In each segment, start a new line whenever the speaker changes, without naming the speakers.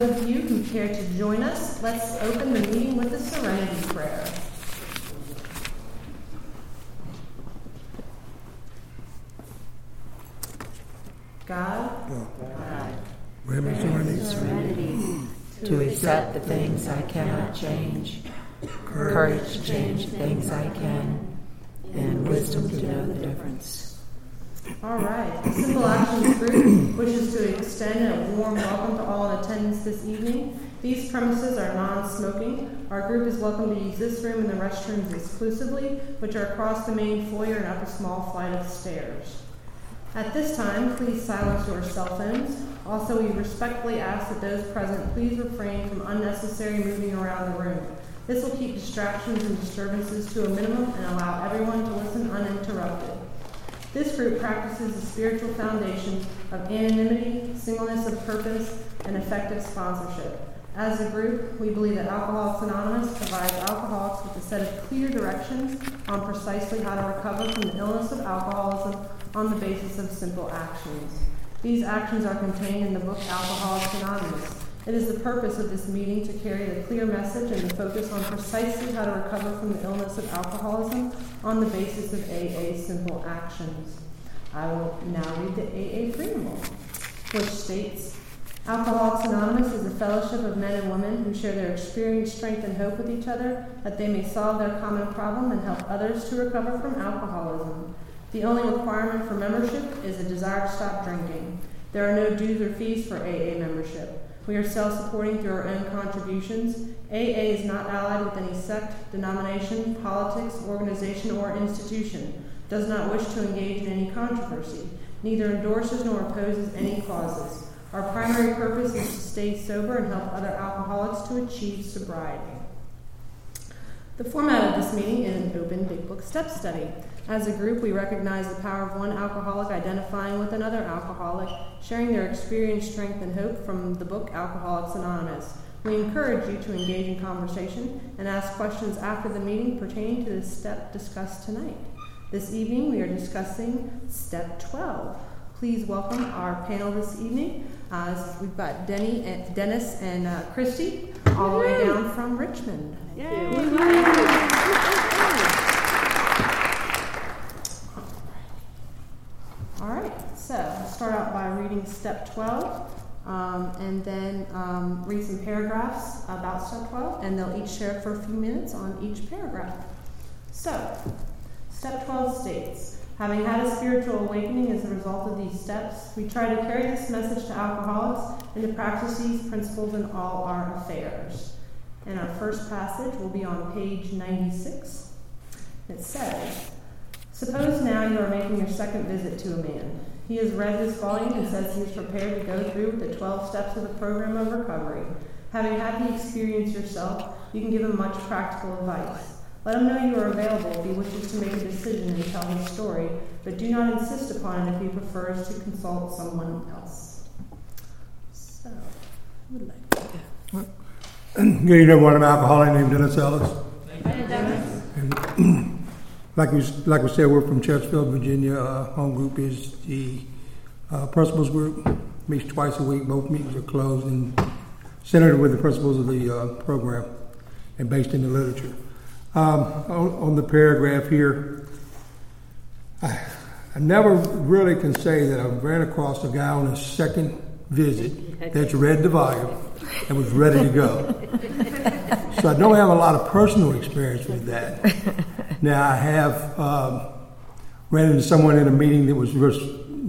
Those of you who care to join us, let's open the meeting with the Serenity Prayer. God,
grant me serenity
to accept the things I cannot change, courage to change the things I can, and wisdom to know the difference.
All right. The Simple Actions Group wishes to extend a warm welcome to all in attendance this evening. These premises are non-smoking. Our group is welcome to use this room and the restrooms exclusively, which are across the main foyer and up a small flight of stairs. At this time, please silence your cell phones. Also, we respectfully ask that those present please refrain from unnecessary moving around the room. This will keep distractions and disturbances to a minimum and allow everyone to listen uninterrupted. This group practices the spiritual foundations of anonymity, singleness of purpose, and effective sponsorship. As a group, we believe that Alcoholics Anonymous provides alcoholics with a set of clear directions on precisely how to recover from the illness of alcoholism on the basis of simple actions. These actions are contained in the book Alcoholics Anonymous. It is the purpose of this meeting to carry the clear message and to focus on precisely how to recover from the illness of alcoholism on the basis of AA simple actions. I will now read the AA preamble, which states, Alcoholics Anonymous is a fellowship of men and women who share their experience, strength, and hope with each other that they may solve their common problem and help others to recover from alcoholism. The only requirement for membership is a desire to stop drinking. There are no dues or fees for AA membership. We are self-supporting through our own contributions. AA is not allied with any sect, denomination, politics, organization, or institution, does not wish to engage in any controversy, neither endorses nor opposes any causes. Our primary purpose is to stay sober and help other alcoholics to achieve sobriety. The format of this meeting is an open Big Book step study. As a group, we recognize the power of one alcoholic identifying with another alcoholic, sharing their experience, strength, and hope from the book Alcoholics Anonymous. We encourage you to engage in conversation and ask questions after the meeting pertaining to the step discussed tonight. This evening, we are discussing Step 12. Please welcome our panel this evening. We've got Dennis and Christy, all the way down from Richmond. All right, so I'll start out by reading Step 12, and then read some paragraphs about Step 12, and they'll each share for a few minutes on each paragraph. So, Step 12 states, having had a spiritual awakening as a result of these steps, we try to carry this message to alcoholics and to practice these principles in all our affairs. And our first passage will be on page 96. It says, suppose now you are making your second visit to a man. He has read this volume and says he is prepared to go through with the 12 steps of the program of recovery. Having had the experience yourself, you can give him much practical advice. Let him know you are available if he wishes to make a decision and tell his story, but do not insist upon it if he prefers to consult someone else. So, who would like to go?
Good evening, one of alcoholic named Dennis Ellis.
Hey, Dennis.
And like we said, we're from Chesterfield, Virginia. Home group is the principals group. Meets twice a week. Both meetings are closed and centered with the principles of the program and based in the literature. On the paragraph here, I never really can say that I ran across a guy on his second visit that's read the volume and was ready to go. So I don't have a lot of personal experience with that. Now I have ran into someone in a meeting that was just,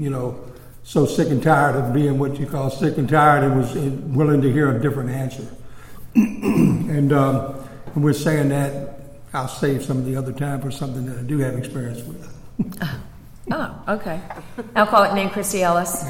so sick and tired of being what you call sick and tired and was willing to hear a different answer. And we're saying that I'll save some of the other time for something that I do have experience with.
Oh, okay. Alcoholic named Christy Ellis.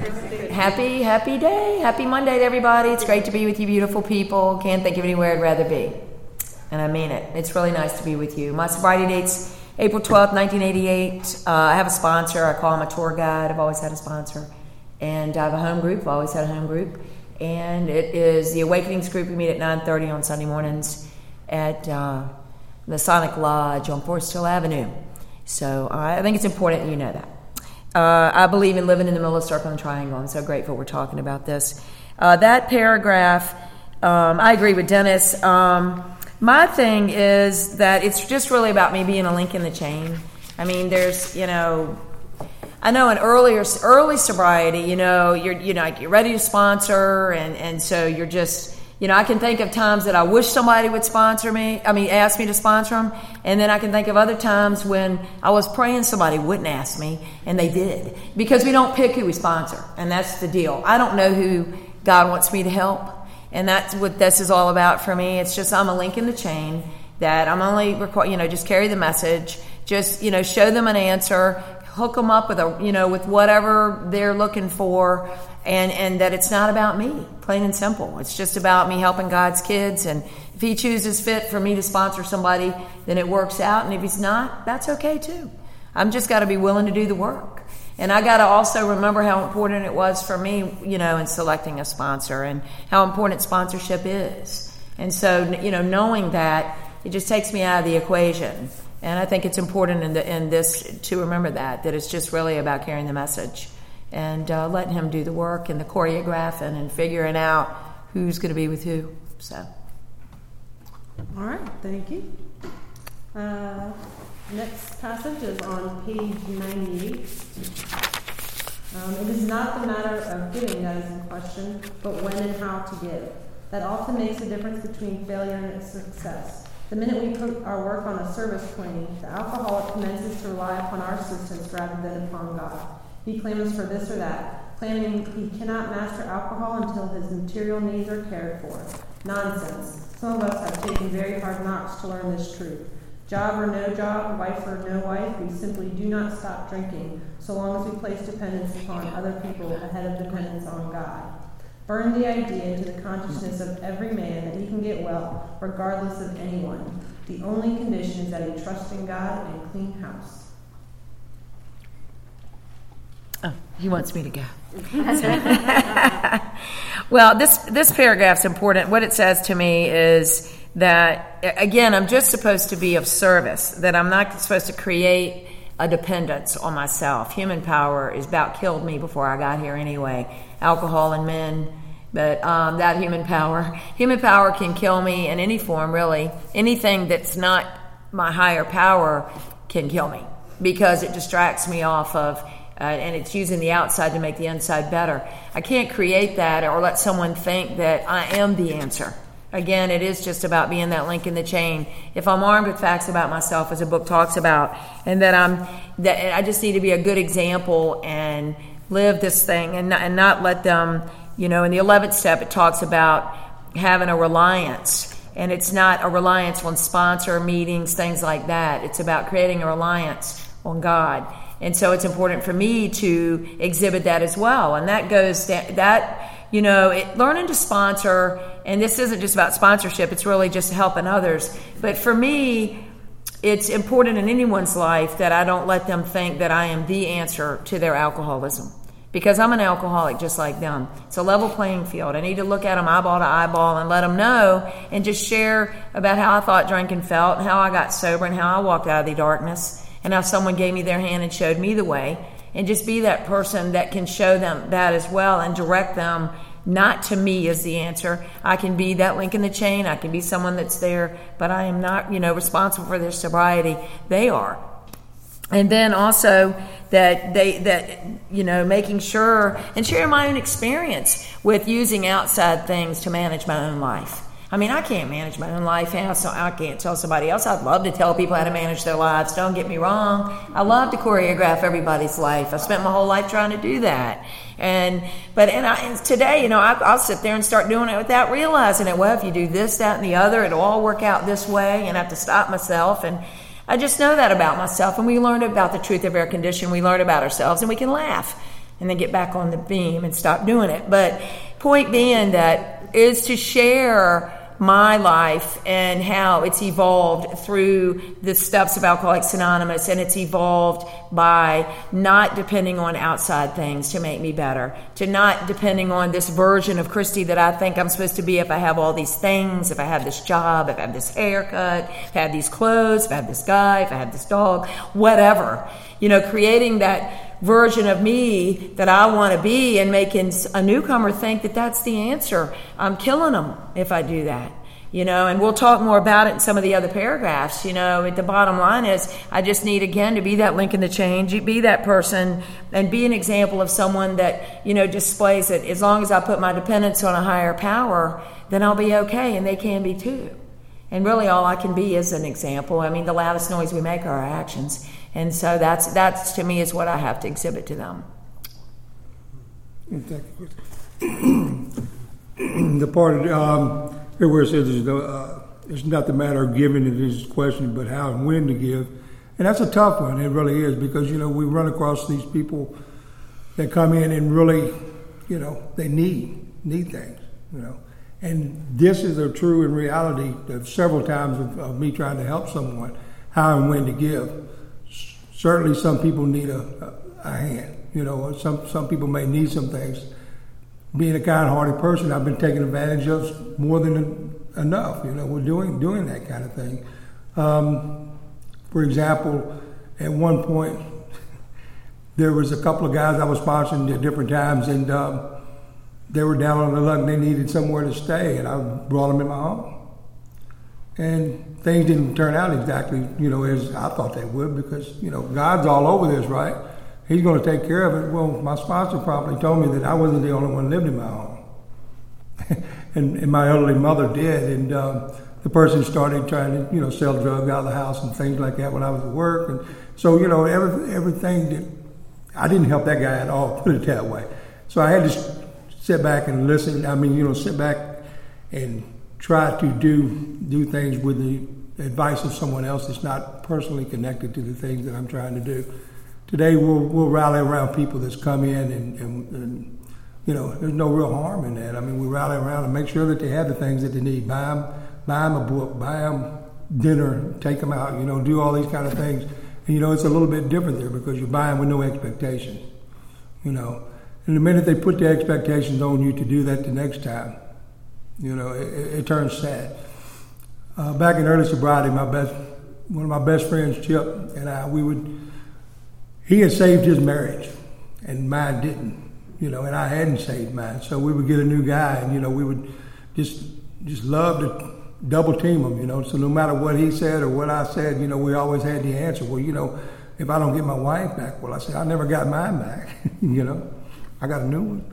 Happy day. Happy Monday to everybody. It's great to be with you beautiful people. Can't think of anywhere I'd rather be. And I mean it. It's really nice to be with you. My sobriety date's April 12th, 1988. I have a sponsor. I call him a tour guide. I've always had a sponsor. And I have a home group. I've always had a home group. And it is the Awakenings group. We meet at 9:30 on Sunday mornings at the Sonic Lodge on Forest Hill Avenue. So I think it's important you know that. I believe in living in the middle of the circle and triangle. I'm so grateful we're talking about this. That paragraph, I agree with Dennis. My thing is that it's just really about me being a link in the chain. I mean, there's, I know in early sobriety, you're ready to sponsor, and so you're just, I can think of times that I wish somebody would ask me to sponsor them, and then I can think of other times when I was praying somebody wouldn't ask me, and they did, because we don't pick who we sponsor, and that's the deal. I don't know who God wants me to help, and that's what this is all about for me. It's just I'm a link in the chain that I'm only just carry the message, just show them an answer, hook them up with with whatever they're looking for, and that it's not about me, plain and simple. It's just about me helping God's kids, and if He chooses fit for me to sponsor somebody, then it works out, and if He's not, that's okay too. I'm just got to be willing to do the work, and I got to also remember how important it was for me, in selecting a sponsor, and how important sponsorship is, and so knowing that, it just takes me out of the equation. And I think it's important in this to remember that it's just really about carrying the message and letting Him do the work and the choreographing and figuring out who's going to be with who. So,
all right, thank you. Next passage is on page 98. It is not the matter of giving that is in question, but when and how to give. That often makes a difference between failure and success. The minute we put our work on a service plane, the alcoholic commences to rely upon our assistance rather than upon God. He clamours for this or that, claiming he cannot master alcohol until his material needs are cared for. Nonsense. Some of us have taken very hard knocks to learn this truth. Job or no job, wife or no wife, we simply do not stop drinking, so long as we place dependence upon other people ahead of dependence on God. Burn the idea into the consciousness of every man that he can get well, regardless of anyone. The only condition is that he trusts in God and a clean house.
Oh, he wants me to go. Well, this paragraph's important. What it says to me is that, again, I'm just supposed to be of service, that I'm not supposed to create a dependence on myself. Human power is about killed me before I got here anyway. Alcohol and men, but that human power can kill me in any form, really. Anything that's not my higher power can kill me because it distracts me off of, and it's using the outside to make the inside better. I can't create that or let someone think that I am the answer. Again, it is just about being that link in the chain. If I'm armed with facts about myself, as the book talks about, and that I just need to be a good example and live this thing and not let them, in the 11th step, it talks about having a reliance. And it's not a reliance on sponsor meetings, things like that. It's about creating a reliance on God. And so it's important for me to exhibit that as well. And that goes, learning to sponsor, and this isn't just about sponsorship, it's really just helping others. But for me, it's important in anyone's life that I don't let them think that I am the answer to their alcoholism. Because I'm an alcoholic just like them. It's a level playing field. I need to look at them eyeball to eyeball and let them know and just share about how I thought drinking felt and how I got sober and how I walked out of the darkness and how someone gave me their hand and showed me the way. And just be that person that can show them that as well and direct them not to me as the answer. I can be that link in the chain. I can be someone that's there, but I am not, responsible for their sobriety. They are. And then also that making sure and sharing my own experience with using outside things to manage my own life. I mean, I can't manage my own life now, so I can't tell somebody else. I'd love to tell people how to manage their lives. Don't get me wrong. I love to choreograph everybody's life. I spent my whole life trying to do that. And today, I'll sit there and start doing it without realizing it. Well, if you do this, that, and the other, it'll all work out this way, and I have to stop myself. And I just know that about myself. And we learn about the truth of our condition. We learn about ourselves, and we can laugh and then get back on the beam and stop doing it. But point being that is to share my life and how it's evolved through the steps of Alcoholics Anonymous, and it's evolved by not depending on outside things to make me better, to not depending on this version of Christy that I think I'm supposed to be if I have all these things, if I have this job, if I have this haircut, if I have these clothes, if I have this guy, if I have this dog, whatever. Creating that version of me that I want to be and making a newcomer think that that's the answer. I'm killing them if I do that. And we'll talk more about it in some of the other paragraphs. The bottom line is I just need, again, to be that link in the chain, be that person, and be an example of someone that, displays it. As long as I put my dependence on a higher power, then I'll be okay, and they can be too. And really all I can be is an example. I mean, the loudest noise we make are our actions. And so that's to me is what I have to exhibit to them.
The part of where it says it's not the matter of giving, it is a question, but how and when to give. And that's a tough one, it really is, because, we run across these people that come in and really, they need things, And this is a true in reality of several times of me trying to help someone, how and when to give. Certainly some people need a hand, some people may need some things. Being a kind-hearted person, I've been taken advantage of more than enough. We're doing that kind of thing. For example, at one point, there was a couple of guys I was sponsoring at different times, and they were down on the luck and they needed somewhere to stay, and I brought them in my home. And things didn't turn out exactly, as I thought they would, because, God's all over this, right? He's going to take care of it. Well, my sponsor probably told me that I wasn't the only one that lived in my home. and my elderly mother did. And the person started trying to, sell drugs out of the house and things like that when I was at work. And so, everything that, I didn't help that guy at all, put it that way. So I had to sit back and listen. Sit back and try to do things with the advice of someone else that's not personally connected to the things that I'm trying to do. Today we'll rally around people that's come in and there's no real harm in that. I mean, we rally around and make sure that they have the things that they need. Buy them a book, buy them dinner, take them out, do all these kind of things. And, it's a little bit different there because you're buying with no expectations, And the minute they put the expectations on you to do that the next time, it turns sad. Back in early sobriety, one of my best friends, Chip, and I, he had saved his marriage, and mine didn't, and I hadn't saved mine. So we would get a new guy, and, we would just love to double team him, So no matter what he said or what I said, we always had the answer. Well, if I don't get my wife back, well, I said, I never got mine back, I got a new one.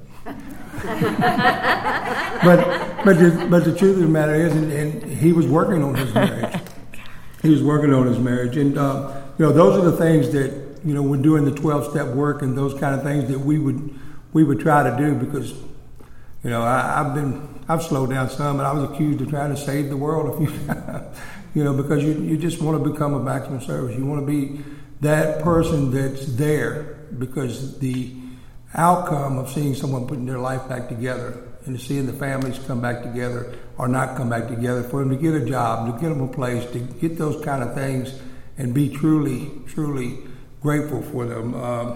but the truth of the matter is, and he was working on his marriage. And, those are the things that, we're doing the 12-step work and those kind of things that we would try to do because, I've slowed down some, and I was accused of trying to save the world a few times, because you just want to become a maximum service. You want to be that person that's there because the outcome of seeing someone putting their life back together and seeing the families come back together or not come back together, for them to get a job, to get them a place, to get those kind of things and be truly, truly grateful for them.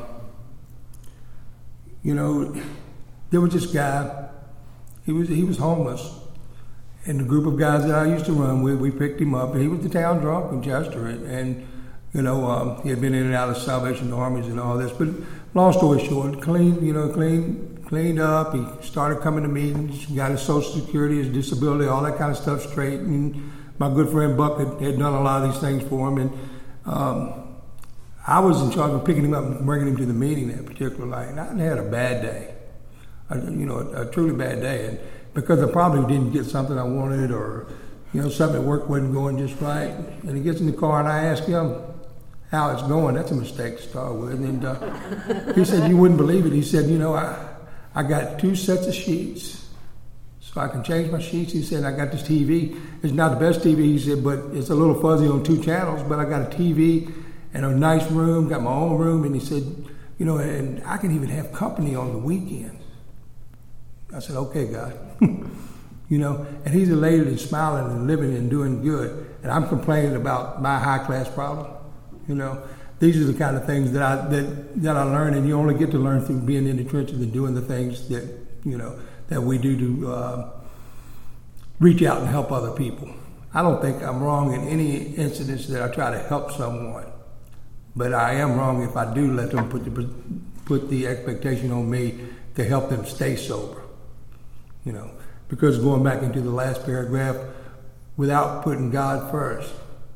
There was this guy, he was homeless, and the group of guys that I used to run with, we picked him up, and he was the town drunk in Chester, and he had been in and out of Salvation Armies and all this, but long story short, cleaned up. He started coming to meetings, got his Social Security, his disability, all that kind of stuff straight. And my good friend Buck had done a lot of these things for him. And I was in charge of picking him up and bringing him to the meeting that particular night. And I had a bad day, a truly bad day. And because I probably didn't get something I wanted or, something at work wasn't going just right. And he gets in the car and I ask him how it's going. That's a mistake to start with. And he said, you wouldn't believe it. He said, I got 2 sets of sheets so I can change my sheets. He said, I got this TV. It's not the best TV, he said, but it's a little fuzzy on 2 channels, but I got a TV and a nice room, got my own room. And he said, and I can even have company on the weekends. I said, okay, God. And he's elated and smiling and living and doing good. And I'm complaining about my high-class problem. These are the kind of things that I learned, and you only get to learn through being in the trenches and doing the things that that we do to reach out and help other people. I don't think I'm wrong in any incidents that I try to help someone, But I am wrong if I do let them put the expectation on me to help them stay sober. You know, because going back into the last paragraph, without putting God first,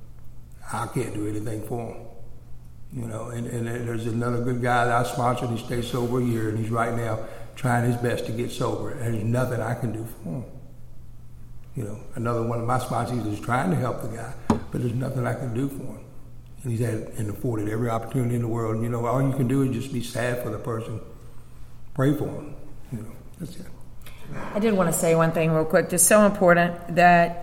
I can't do anything for them. You know, and there's another good guy that I sponsored. He stayed sober a year, and he's right now trying his best to get sober. And there's nothing I can do for him. You know, another one of my sponsors is trying to help the guy, but there's nothing I can do for him. And he's had and afforded every opportunity in the world. And, you know, all you can do is just be sad for the person. Pray for him. You know, that's it.
I did want to say one thing real quick. It's so important that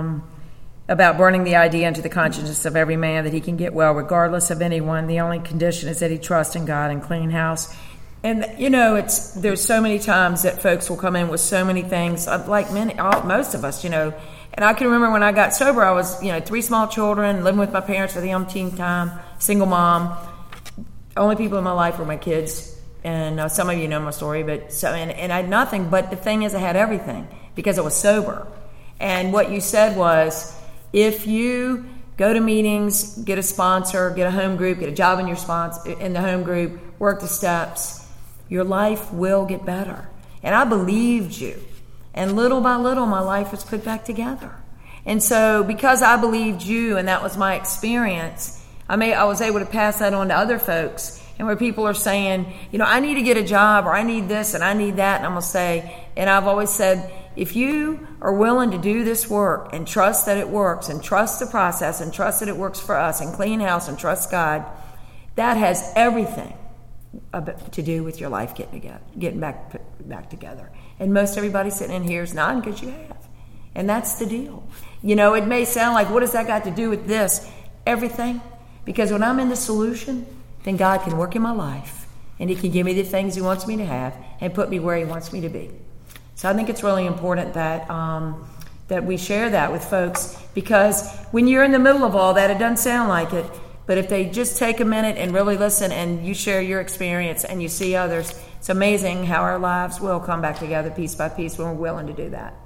about burning the idea into the consciousness of every man that he can get well regardless of anyone. The only condition is that he trusts in God and clean house. And, you know, there's so many times that folks will come in with so many things, like most of us, you know. And I can remember when I got sober, I was, you know, 3 small children, living with my parents for the umpteenth time, single mom. Only people in my life were my kids. And some of you know my story, but and I had nothing. But the thing is, I had everything because I was sober. And what you said was, if you go to meetings, get a sponsor, get a home group, get a job in the home group, work the steps, your life will get better. And I believed you. And little by little, my life was put back together. And so because I believed you and that was my experience, I was able to pass that on to other folks. And where people are saying, you know, I need to get a job, or I need this and I need that. And I'm going to say, and I've always said, if you are willing to do this work and trust that it works and trust the process and trust that it works for us and clean house and trust God, that has everything to do with your life getting back together. And most everybody sitting in here is nodding because you have. And that's the deal. You know, it may sound like, what has that got to do with this? Everything. Because when I'm in the solution, then God can work in my life. And he can give me the things he wants me to have and put me where he wants me to be. So I think it's really important that that we share that with folks, because when you're in the middle of all that, it doesn't sound like it. But if they just take a minute and really listen and you share your experience and you see others, it's amazing how our lives will come back together piece by piece when we're willing to do that.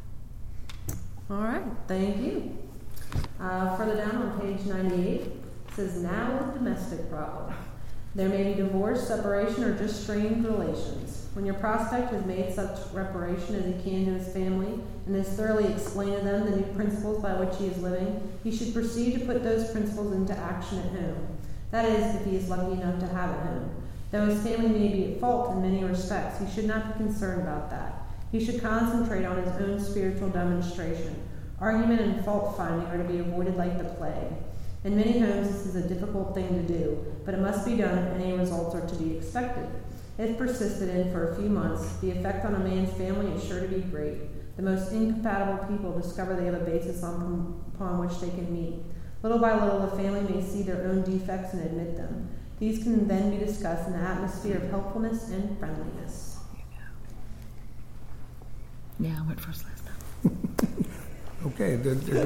All right, thank you. Further down on page 98, it says, now a domestic problem. There may be divorce, separation, or just strained relations. When your prospect has made such reparation as he can to his family and has thoroughly explained to them the new principles by which he is living, he should proceed to put those principles into action at home. That is, if he is lucky enough to have a home. Though his family may be at fault in many respects, he should not be concerned about that. He should concentrate on his own spiritual demonstration. Argument and fault-finding are to be avoided like the plague. In many homes, this is a difficult thing to do, but it must be done if any results are to be expected. If persisted in for a few months, the effect on a man's family is sure to be great. The most incompatible people discover they have a basis upon which they can meet. Little by little, the family may see their own defects and admit them. These can then be discussed in an atmosphere of helpfulness and friendliness.
Yeah, I went first last time.
Okay.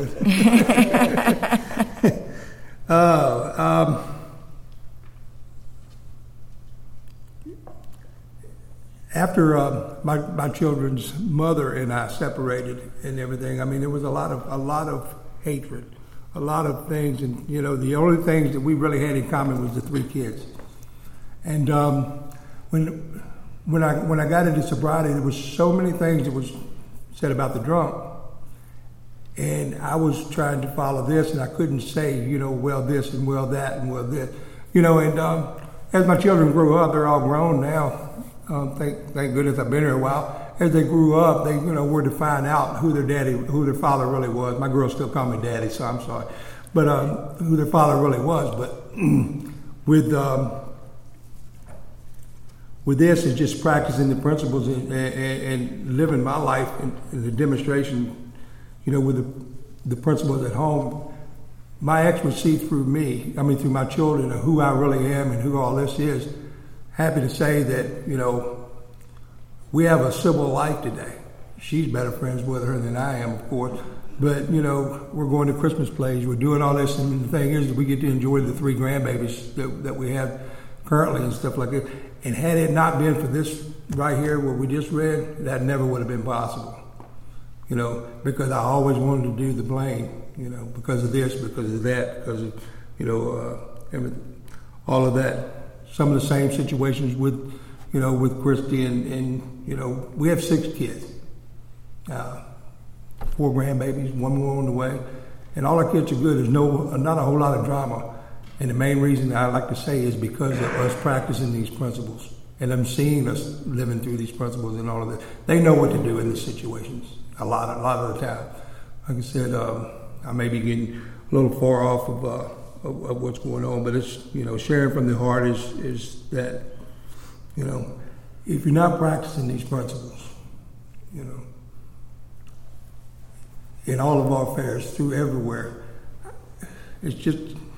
After my children's mother and I separated and everything, I mean, there was a lot of hatred, a lot of things, and you know, the only things that we really had in common was the 3 kids. And when I got into sobriety, there was so many things that was said about the drunk. And I was trying to follow this, and I couldn't say, you know, well this and well that and well this. You know, and as my children grew up, they're all grown now. Thank goodness I've been here a while. As they grew up, they, you know, were to find out who their father really was. My girls still call me daddy, so I'm sorry. But who their father really was. But with this, it's just practicing the principles and living my life in the demonstration, you know, with the principles at home. My ex would see through my children, of who I really am and who all this is. Happy to say that, you know, we have a civil life today. She's better friends with her than I am, of course. But, you know, we're going to Christmas plays. We're doing all this. And the thing is, we get to enjoy the 3 grandbabies that we have currently and stuff like that. And had it not been for this right here, what we just read, that never would have been possible. You know, because I always wanted to do the blame, you know, because of this, because of that, because of, you know, all of that. Some of the same situations with Christy and we have 6 kids, 4 grandbabies, 1 more on the way, and all our kids are good. There's not a whole lot of drama, and the main reason I like to say is because of us practicing these principles and them seeing us living through these principles and all of that. They know what to do in these situations a lot of the time. Like I said, I may be getting a little far off of what's going on, but it's sharing from the heart is that if you're not practicing these principles, in all of our affairs, through everywhere, it's just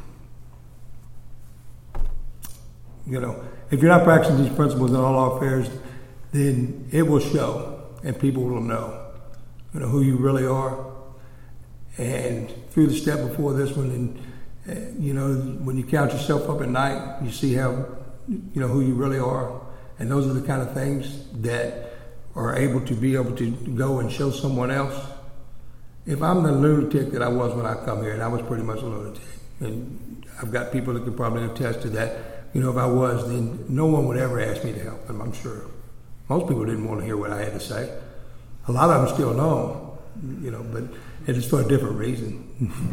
if you're not practicing these principles in all our affairs, then it will show, and people will know who you really are. And through the step before this one, and when you count yourself up at night, you see how who you really are, and those are the kind of things that are able to go and show someone else. If I'm the lunatic that I was when I come here, and I was pretty much a lunatic, and I've got people that can probably attest to that. If I was, then no one would ever ask me to help them, I'm sure. Most people didn't want to hear what I had to say. A lot of them still know, but it's for a different reason.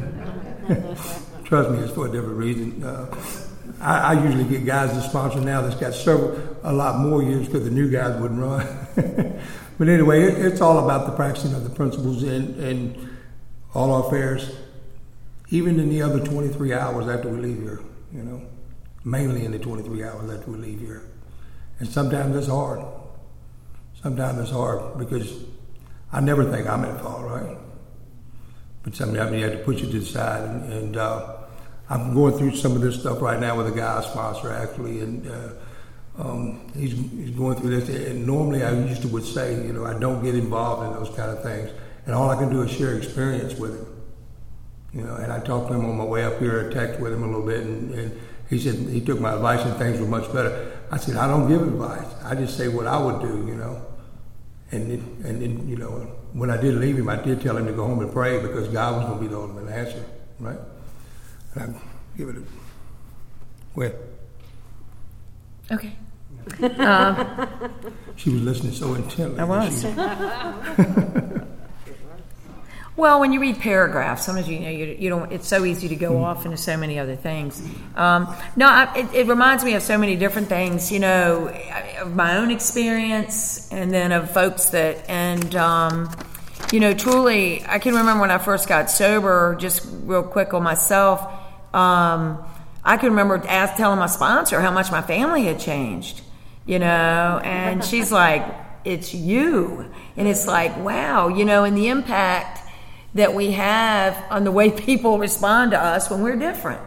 Trust me, it's for a different reason. I usually get guys to sponsor now that's got a lot more years because the new guys wouldn't run. But anyway, it's all about the practicing of the principles in all our affairs, even in the other 23 hours after we leave here, mainly in the 23 hours after we leave here. And sometimes it's hard. Sometimes it's hard because I never think I'm at fault, right? But sometimes you have to push it to the side. And I'm going through some of this stuff right now with a guy I sponsor, actually, and he's going through this. And normally I would say, I don't get involved in those kind of things. And all I can do is share experience with him. And I talked to him on my way up here, I texted with him a little bit, and he said he took my advice and things were much better. I said, I don't give advice. I just say what I would do, And then, when I did leave him, I did tell him to go home and pray because God was going to be the ultimate answer, right? And I give it a... Well.
Okay.
She was listening so intently.
I was. Well, when you read paragraphs, sometimes you don't. It's so easy to go off into so many other things. It reminds me of so many different things. Of my own experience, and then of folks that, truly, I can remember when I first got sober. Just real quick on myself, I can remember telling my sponsor how much my family had changed. And she's like, "It's you," and it's like, wow, and the impact that we have on the way people respond to us when we're different,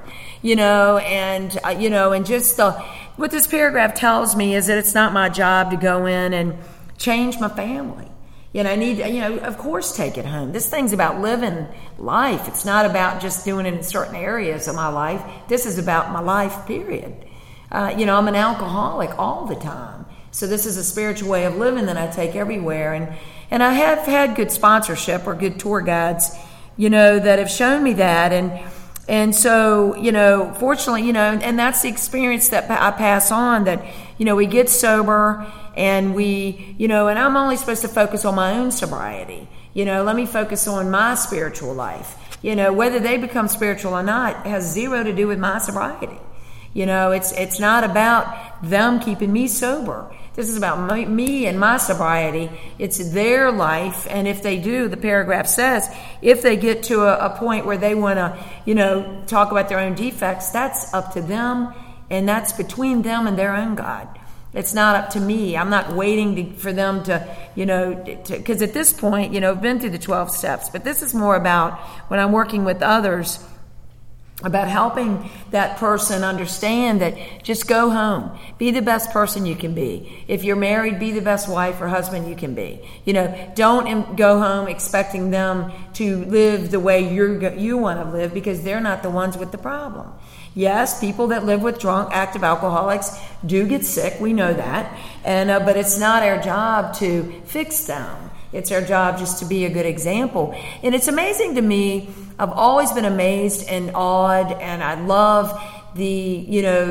and just what this paragraph tells me is that it's not my job to go in and change my family. I need to, of course, take it home. This thing's about living life. It's not about just doing it in certain areas of my life. This is about my life, period. I'm an alcoholic all the time. So this is a spiritual way of living that I take everywhere. And I have had good sponsorship or good tour guides, that have shown me that. And so, fortunately, and that's the experience that I pass on, that, we get sober and we, and I'm only supposed to focus on my own sobriety. Let me focus on my spiritual life. Whether they become spiritual or not has zero to do with my sobriety. It's not about them keeping me sober. This is about me and my sobriety. It's their life, and if they do, the paragraph says, if they get to a point where they want to, talk about their own defects, that's up to them, and that's between them and their own God. It's not up to me. I'm not waiting for them to, because at this point, I've been through the 12 steps, but this is more about when I'm working with others, about helping that person understand that just go home. Be the best person you can be. If you're married, be the best wife or husband you can be. Don't go home expecting them to live the way you want to live, because they're not the ones with the problem. Yes, people that live with drunk, active alcoholics do get sick. We know that. But it's not our job to fix them. It's our job just to be a good example. And it's amazing to me. I've always been amazed and awed, and I love the,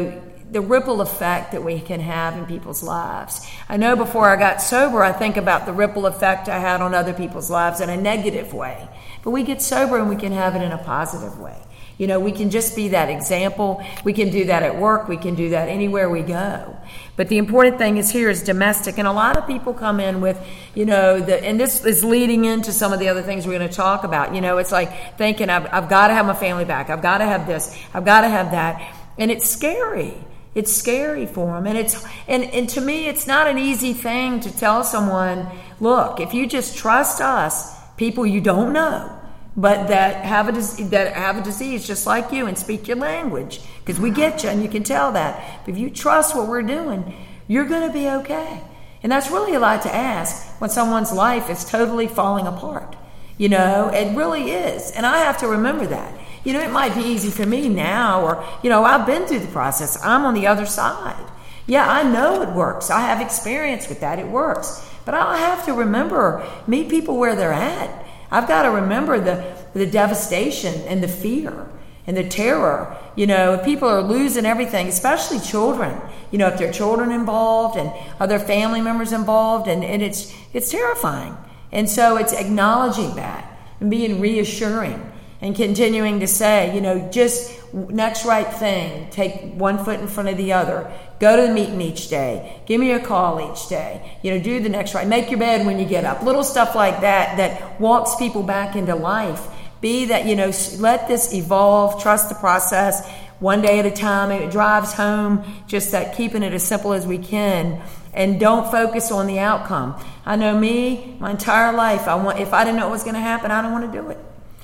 the ripple effect that we can have in people's lives. I know before I got sober, I think about the ripple effect I had on other people's lives in a negative way. But we get sober and we can have it in a positive way. You know, we can just be that example. We can do that at work. We can do that anywhere we go. But the important thing is here is domestic. And a lot of people come in with, you know, and this is leading into some of the other things we're going to talk about. You know, it's like thinking, I've got to have my family back. I've got to have this. I've got to have that. And it's scary. It's scary for them. And to me, it's not an easy thing to tell someone, look, if you just trust us, people you don't know, but that have a disease just like you and speak your language, because we get you and you can tell that. But if you trust what we're doing, you're going to be okay. And that's really a lot to ask when someone's life is totally falling apart. You know, it really is. And I have to remember that. You know, it might be easy for me now, or, you know, I've been through the process. I'm on the other side. Yeah, I know it works. I have experience with that. It works. But I have to remember, meet people where they're at. I've got to remember the devastation and the fear and the terror. You know, if people are losing everything, especially children, you know, if there are children involved and other family members involved, and it's terrifying. And so it's acknowledging that and being reassuring and continuing to say, you know, just next right thing, take one foot in front of the other. Go to the meeting each day. Give me a call each day. You know, do the next right. Make your bed when you get up. Little stuff like that walks people back into life. Be that, you know, let this evolve. Trust the process. One day at a time. It drives home just that keeping it as simple as we can. And don't focus on the outcome. I know me, my entire life, if I didn't know what was going to happen, I don't want to do it.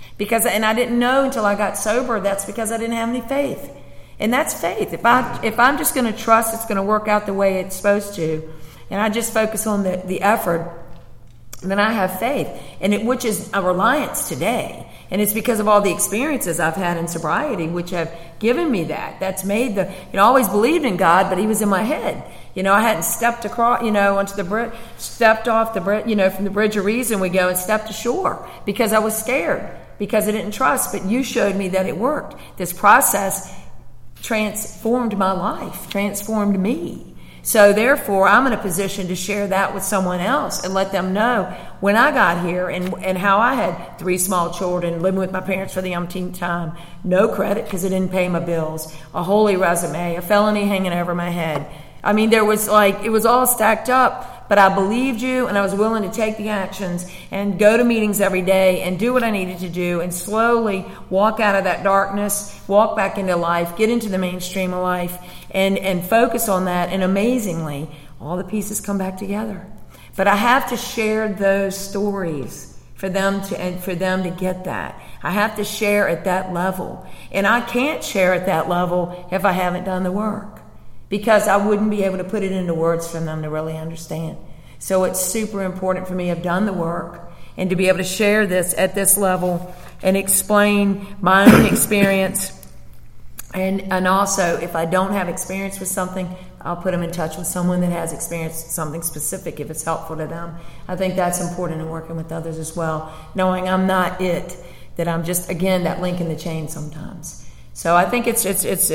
And I didn't know until I got sober. That's because I didn't have any faith. And that's faith. If I'm just going to trust it's going to work out the way it's supposed to, and I just focus on the effort, then I have faith, which is a reliance today. And it's because of all the experiences I've had in sobriety, which have given me that. That's made I always believed in God, but He was in my head. You know, I hadn't stepped across, you know, onto the bridge, stepped off the bridge, you know, from the Bridge of Reason we go and stepped ashore because I was scared, because I didn't trust. But you showed me that it worked. This process transformed my life, transformed me. So therefore, I'm in a position to share that with someone else and let them know when I got here and how I had 3 small children, living with my parents for the umpteenth time, no credit because I didn't pay my bills, a holy resume, a felony hanging over my head. I mean, it was all stacked up. But I believed you, and I was willing to take the actions and go to meetings every day and do what I needed to do and slowly walk out of that darkness, walk back into life, get into the mainstream of life, and focus on that. And amazingly, all the pieces come back together. But I have to share those stories for them to get that. I have to share at that level. And I can't share at that level if I haven't done the work, because I wouldn't be able to put it into words for them to really understand. So it's super important for me. I've done the work, and to be able to share this at this level and explain my own experience. And also, if I don't have experience with something, I'll put them in touch with someone that has experience with something specific if it's helpful to them. I think that's important in working with others as well, knowing I'm not it, that I'm just, again, that link in the chain sometimes. So I think it's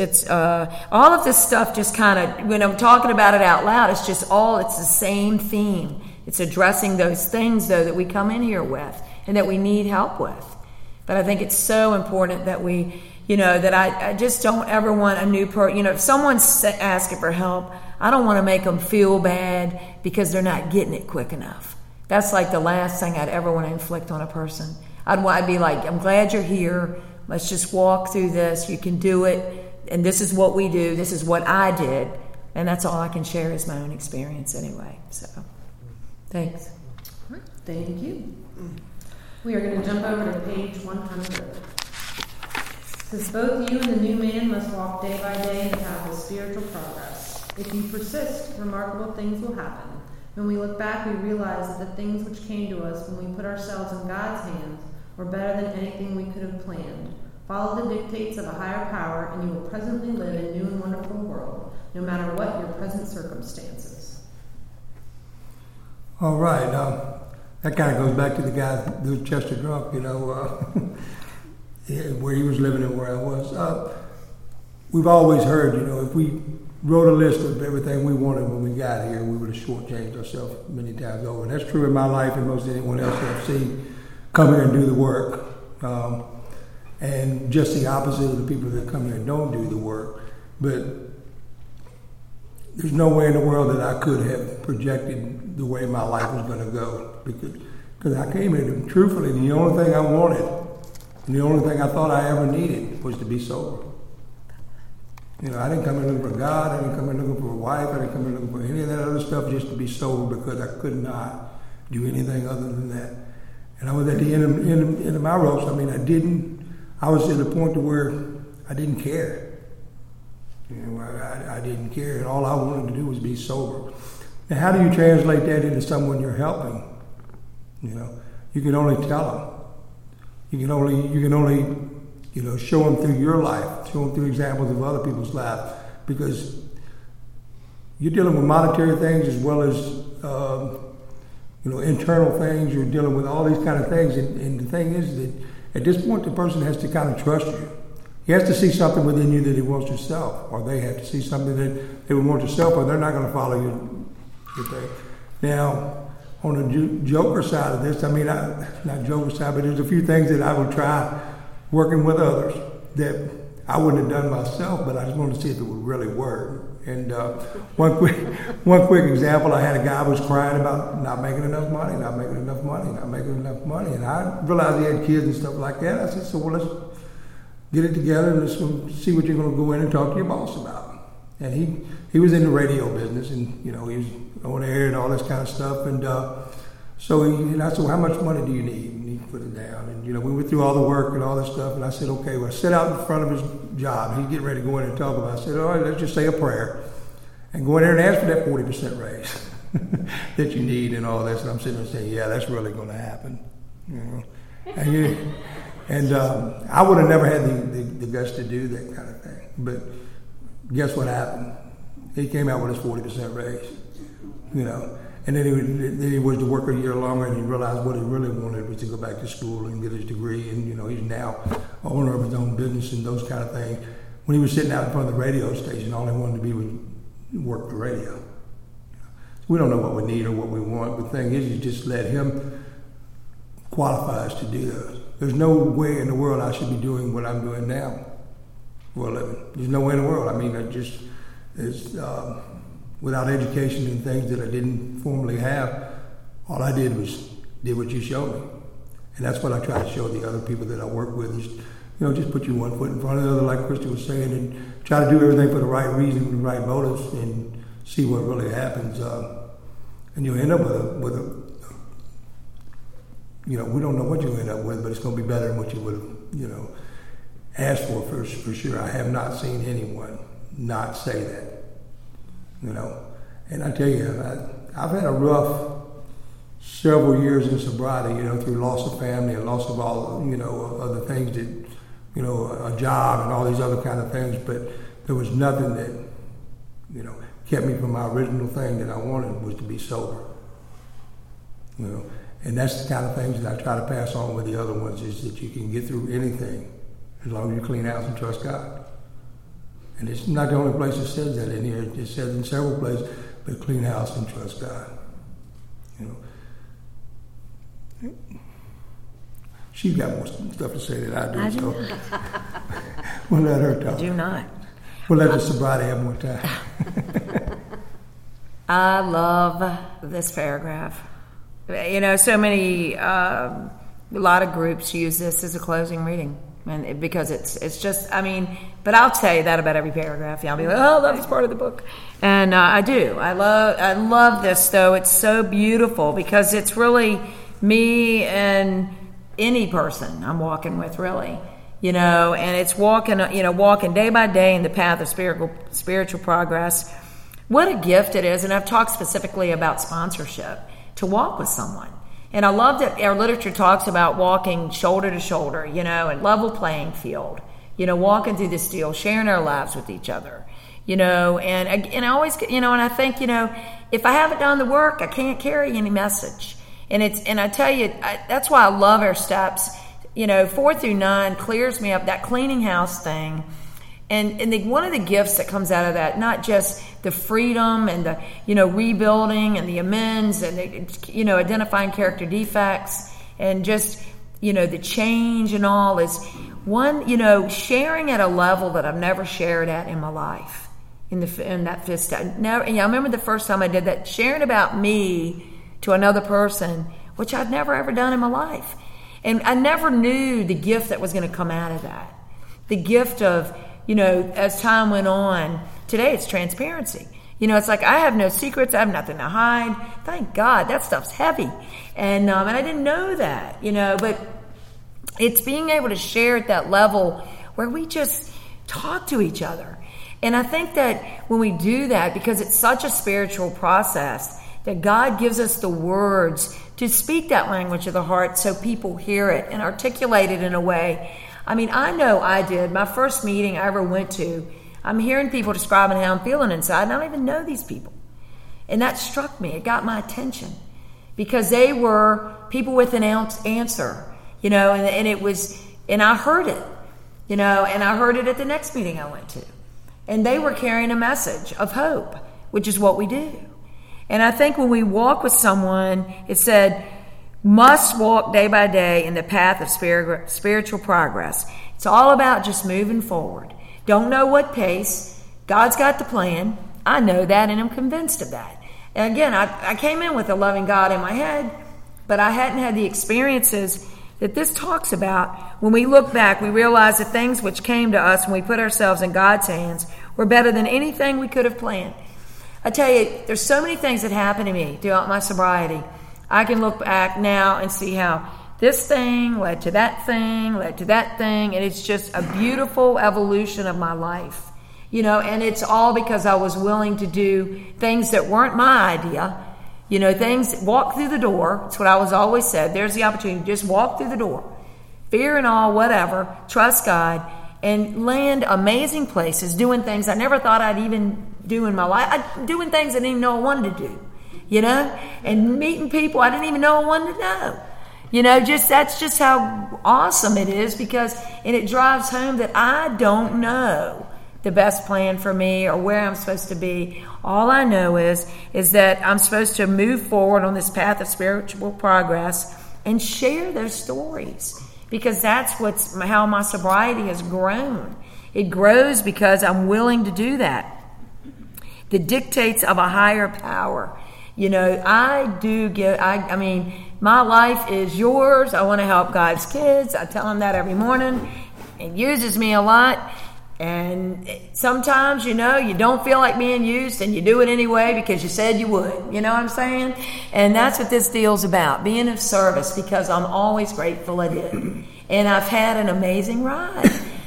all of this stuff just kind of, when I'm talking about it out loud, it's the same theme. It's addressing those things, though, that we come in here with and that we need help with. But I think it's so important that we, you know, that I just don't ever want a new person, you know, if someone's asking for help, I don't want to make them feel bad because they're not getting it quick enough. That's like the last thing I'd ever want to inflict on a person. I'd be like, I'm glad you're here. Let's just walk through this. You can do it. And this is what we do. This is what I did. And that's all I can share is my own experience anyway. So, thanks.
Thank you. We are going to jump over to page 100. It says, both you and the new man must walk day by day in the path of spiritual progress. If you persist, remarkable things will happen. When we look back, we realize that the things which came to us when we put ourselves in God's hands were better than anything we could have planned. Follow the dictates of a higher power, and you will presently live in a new and wonderful world, no matter what your present circumstances.
All right. That kind of goes back to the guy who was Chester drunk, you know, where he was living and where I was. We've always heard, you know, if we wrote a list of everything we wanted when we got here. We would have shortchanged ourselves many times over. And that's true in my life and most anyone else that I've seen come here and do the work. And just the opposite of the people that come here and don't do the work. But there's no way in the world that I could have projected the way my life was going to go. Because I came here, and truthfully, the only thing I wanted, and the only thing I thought I ever needed was to be sober. You know, I didn't come here looking for God, I didn't come here looking for a wife, I didn't come here looking for any of that other stuff, just to be sober, because I could not do anything other than that. And I was at the end of my ropes. I mean, I was at the point to where I didn't care. You know, I didn't care, and all I wanted to do was be sober. Now, how do you translate that into someone you're helping? You know, you can only tell them. You can only show them through your life, show them through examples of other people's lives, because you're dealing with monetary things as well as internal things. You're dealing with all these kind of things, and the thing is that at this point, the person has to kind of trust you. He has to see something within you that he wants yourself, or they have to see something that they would want yourself, or they're not going to follow your thing. Now, on the Joker side of this, I mean, not Joker side, but there's a few things that I would try working with others that I wouldn't have done myself, but I just wanted to see if it would really work. And one quick example, I had a guy who was crying about not making enough money, and I realized he had kids and stuff like that. I said, so well, let's get it together and let's see what you're going to go in and talk to your boss about. And he was in the radio business, and he was on air and all this kind of stuff. And so I said, well, how much money do you need? And he put it down. And we went through all the work and all this stuff. And I said, okay, well, I sit out in front of his job. He's getting ready to go in and talk about it. I said, all right, let's just say a prayer and go in there and ask for that 40% raise that you need and all this. And I'm sitting there saying, yeah, that's really going to happen. And I would have never had the guts to do that kind of thing. But guess what happened? He came out with his 40% raise, And then he was to work a year longer, and he realized what he really wanted was to go back to school and get his degree. And he's now owner of his own business and those kind of things. When he was sitting out in front of the radio station, all he wanted to be was work the radio. We don't know what we need or what we want. But the thing is, you just let him qualify us to do those. There's no way in the world I should be doing what I'm doing now for a living. There's no way in the world. I mean, without education and things that I didn't formally have, all I did was did what you showed me. And that's what I try to show the other people that I work with is, just put you one foot in front of the other, like Krista was saying, and try to do everything for the right reason, with the right motives, and see what really happens. And you'll end up with a we don't know what you'll end up with, but it's going to be better than what you would have, asked for sure. I have not seen anyone not say that, And I tell you, I've had a rough several years in sobriety, through loss of family and loss of all, other things that, a job and all these other kind of things. But there was nothing that, kept me from my original thing that I wanted was to be sober, And that's the kind of things that I try to pass on with the other ones is that you can get through anything as long as you clean house and trust God. And it's not the only place it says that in here. It says in several places, but clean house and trust God. She's got more stuff to say than I do. So we'll let her talk.
I do not.
We'll let the sobriety have more time.
I love this paragraph. So many, a lot of groups use this as a closing reading. And because it's just, but I'll tell you that about every paragraph. I'll be like, oh, that's part of the book. And I do. I love this, though. It's so beautiful because it's really me and any person I'm walking with, really. And it's walking day by day in the path of spiritual progress. What a gift it is. And I've talked specifically about sponsorship, to walk with someone. And I love that our literature talks about walking shoulder to shoulder, and level playing field, walking through this deal, sharing our lives with each other, and I always, and I think, if I haven't done the work, I can't carry any message. And I tell you, that's why I love our steps. 4 through 9 clears me up, that cleaning house thing. And one of the gifts that comes out of that, not just the freedom and the, rebuilding and the amends and the, identifying character defects and just, the change and all, is one, sharing at a level that I've never shared at in my life. In that fifth step. Now, I remember the first time I did that, sharing about me to another person, which I'd never ever done in my life. And I never knew the gift that was going to come out of that. The gift of, as time went on, today it's transparency. It's like I have no secrets. I have nothing to hide. Thank God, that stuff's heavy. And I didn't know that, but it's being able to share at that level where we just talk to each other. And I think that when we do that, because it's such a spiritual process, that God gives us the words to speak that language of the heart so people hear it and articulate it in a way. I mean, I know I did. My first meeting I ever went to, I'm hearing people describing how I'm feeling inside, and I don't even know these people. And that struck me. It got my attention because they were people with an answer, and it was, and I heard it, and I heard it at the next meeting I went to. And they were carrying a message of hope, which is what we do. And I think when we walk with someone, it said, must walk day by day in the path of spiritual progress. It's all about just moving forward. Don't know what pace. God's got the plan. I know that, and I'm convinced of that. And again, I came in with a loving God in my head, but I hadn't had the experiences that this talks about. When we look back, we realize the things which came to us when we put ourselves in God's hands were better than anything we could have planned. I tell you, there's so many things that happened to me throughout my sobriety. I can look back now and see how this thing led to that thing, and it's just a beautiful evolution of my life. And it's all because I was willing to do things that weren't my idea. Things, walk through the door. That's what I was always said. There's the opportunity. Just walk through the door. Fear and all, whatever. Trust God and land amazing places, doing things I never thought I'd even do in my life. Doing things I didn't even know I wanted to do, and meeting people I didn't even know I wanted to know. That's just how awesome it is and it drives home that I don't know the best plan for me or where I'm supposed to be. All I know is that I'm supposed to move forward on this path of spiritual progress and share those stories, because that's how my sobriety has grown. It grows because I'm willing to do that. The dictates of a higher power. I mean, my life is yours. I want to help God's kids. I tell him that every morning. It uses me a lot. And sometimes, you don't feel like being used and you do it anyway because you said you would. You know what I'm saying? And that's what this deal's about, being of service, because I'm always grateful I did. And I've had an amazing ride.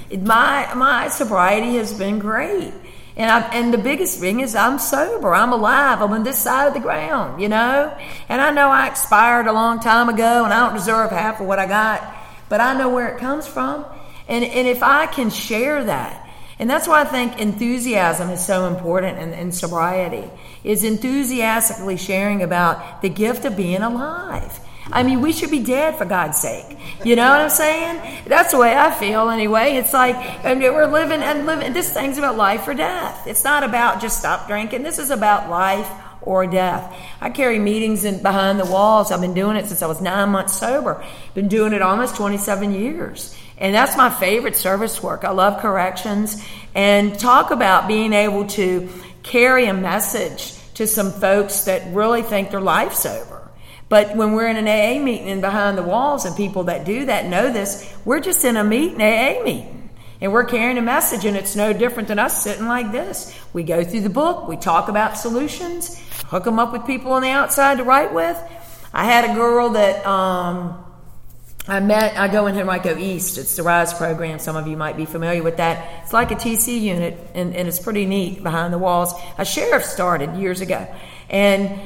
My sobriety has been great. And the biggest thing is I'm sober. I'm alive. I'm on this side of the ground, And I know I expired a long time ago and I don't deserve half of what I got. But I know where it comes from. And if I can share that, and that's why I think enthusiasm is so important in sobriety, is enthusiastically sharing about the gift of being alive. I mean, we should be dead for God's sake. You know what I'm saying? That's the way I feel anyway. It's like we're living. This thing's about life or death. It's not about just stop drinking. This is about life or death. I carry meetings behind the walls. I've been doing it since I was 9 months sober. Been doing it almost 27 years. And that's my favorite service work. I love corrections, and talk about being able to carry a message to some folks that really think their life's over. But when we're in an AA meeting and behind the walls, and people that do that know this, we're just in an AA meeting. And we're carrying a message, and it's no different than us sitting like this. We go through the book, we talk about solutions, hook them up with people on the outside to write with. I had a girl that I met. I go into Go East. It's the RISE program. Some of you might be familiar with that. It's like a TC unit, and it's pretty neat behind the walls. A sheriff started years ago, and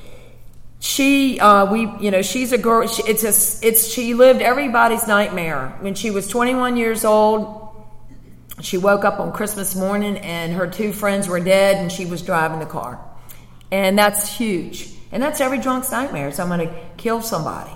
she's a girl. She lived everybody's nightmare. When she was 21 years old, she woke up on Christmas morning and her 2 friends were dead, and she was driving the car. And that's huge. And that's every drunk's nightmare. So I'm going to kill somebody,